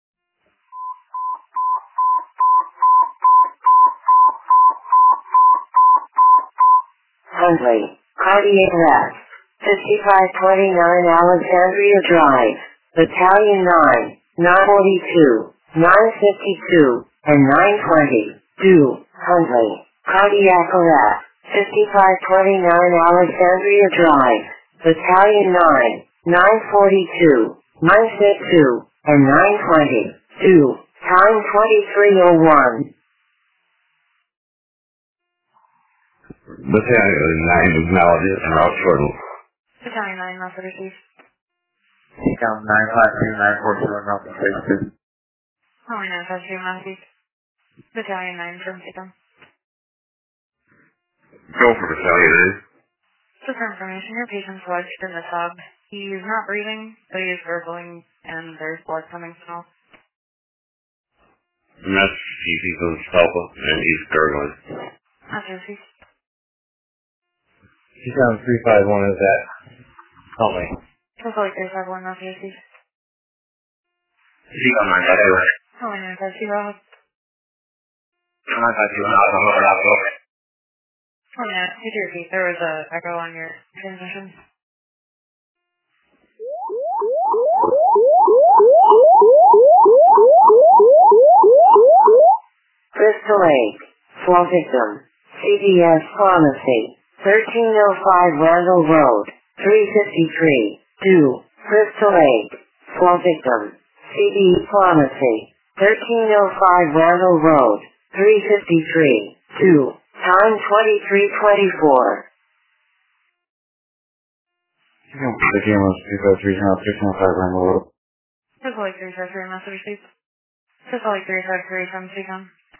[SPEAKER 2] Huntley. Cardiac arrest. 5529 Alexandria Drive. Battalion 9. 942. 952. And 920. Do. Huntley. Cardiac arrest. 5529 Alexandria Drive. Battalion 9. 942. 952. And 920. Do. Time 2301.
[SPEAKER 3] Battalion 9 acknowledges and out shortly.
[SPEAKER 1] Battalion 9, that's received.
[SPEAKER 4] Decom 953 942 en route to State 2.
[SPEAKER 1] Oh, yeah, that's your message. Battalion 9 from Decom.
[SPEAKER 3] Go for Battalion 9.
[SPEAKER 1] Just for information, your patient's lodged in the tub. He's not breathing, but he is gurgling, and there's blood coming from him.
[SPEAKER 3] And that's he's on Stalpa, and he's gurgling.
[SPEAKER 1] That's received.
[SPEAKER 4] Decom 351 is at Huntley.
[SPEAKER 1] Crystal Lake 351, that's received.
[SPEAKER 3] Decom 9, that's right.
[SPEAKER 1] Oh, yeah, that's your
[SPEAKER 3] I'm not over.
[SPEAKER 1] Oh, yeah, could you repeat? There was a echo on your transmission.
[SPEAKER 2] Crystal Lake. Fall victim. CVS Pharmacy. 1305 Randall Road. 353. Do. Crystal Lake. Fall victim. CVS Pharmacy. 1305 Randall Road. 353. 2. Time 2324.
[SPEAKER 4] The camera was 253 now 605 Randall Road.
[SPEAKER 1] Crystal Lake 353, that's received. Crystal Lake 353 from Decom.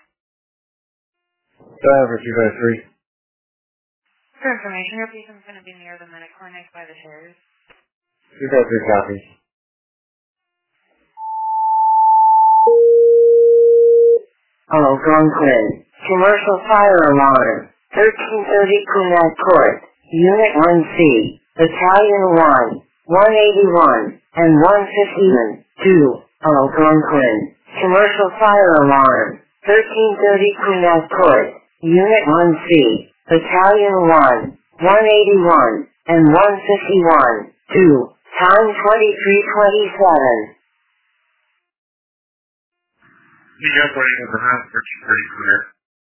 [SPEAKER 4] Driver 253.
[SPEAKER 1] For information, your patient's going to be near the Medic Clinic by the chairs.
[SPEAKER 4] 253 copy.
[SPEAKER 2] Algonquin. Commercial fire alarm. 1330 Kunat Court. Unit 1C. Battalion 1. 181. And 151. 2. Algonquin. Commercial fire alarm. 1330 Kunat Court. Unit 1C. Battalion 1. 181. And 151. 2. Time 2327.
[SPEAKER 9] The airport is around 1330 clear.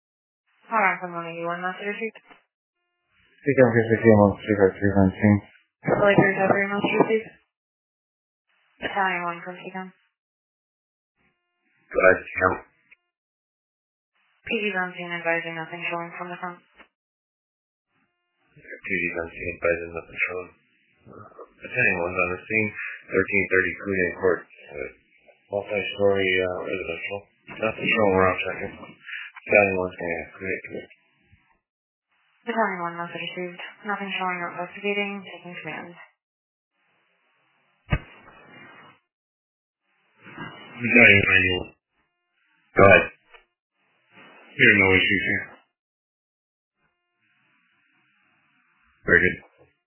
[SPEAKER 1] Hold on for 181, that's received.
[SPEAKER 4] Decom 351 on 353 on scene.
[SPEAKER 1] Lakers have your most received. Battalion 1 from Seacom.
[SPEAKER 3] Go ahead, Cam.
[SPEAKER 1] PD's on scene advising nothing showing from the front.
[SPEAKER 4] PD's on scene advising nothing showing. Battalion 1's on the scene. 1330 Queen Court. Multi-story residential. Nothing showing, we're out checking. Battalion 1's going to commit.
[SPEAKER 1] Battalion 1 message received. Nothing showing or investigating. Taking command.
[SPEAKER 9] Battalion 91.
[SPEAKER 3] Go ahead.
[SPEAKER 9] There are no issues here.
[SPEAKER 3] Very good.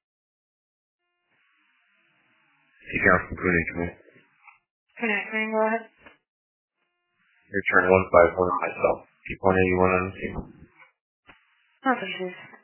[SPEAKER 3] Seacom from Queen Command.
[SPEAKER 1] Connecting, go ahead.
[SPEAKER 4] Return 151 myself. Keep 181 on the scene.
[SPEAKER 1] Message received.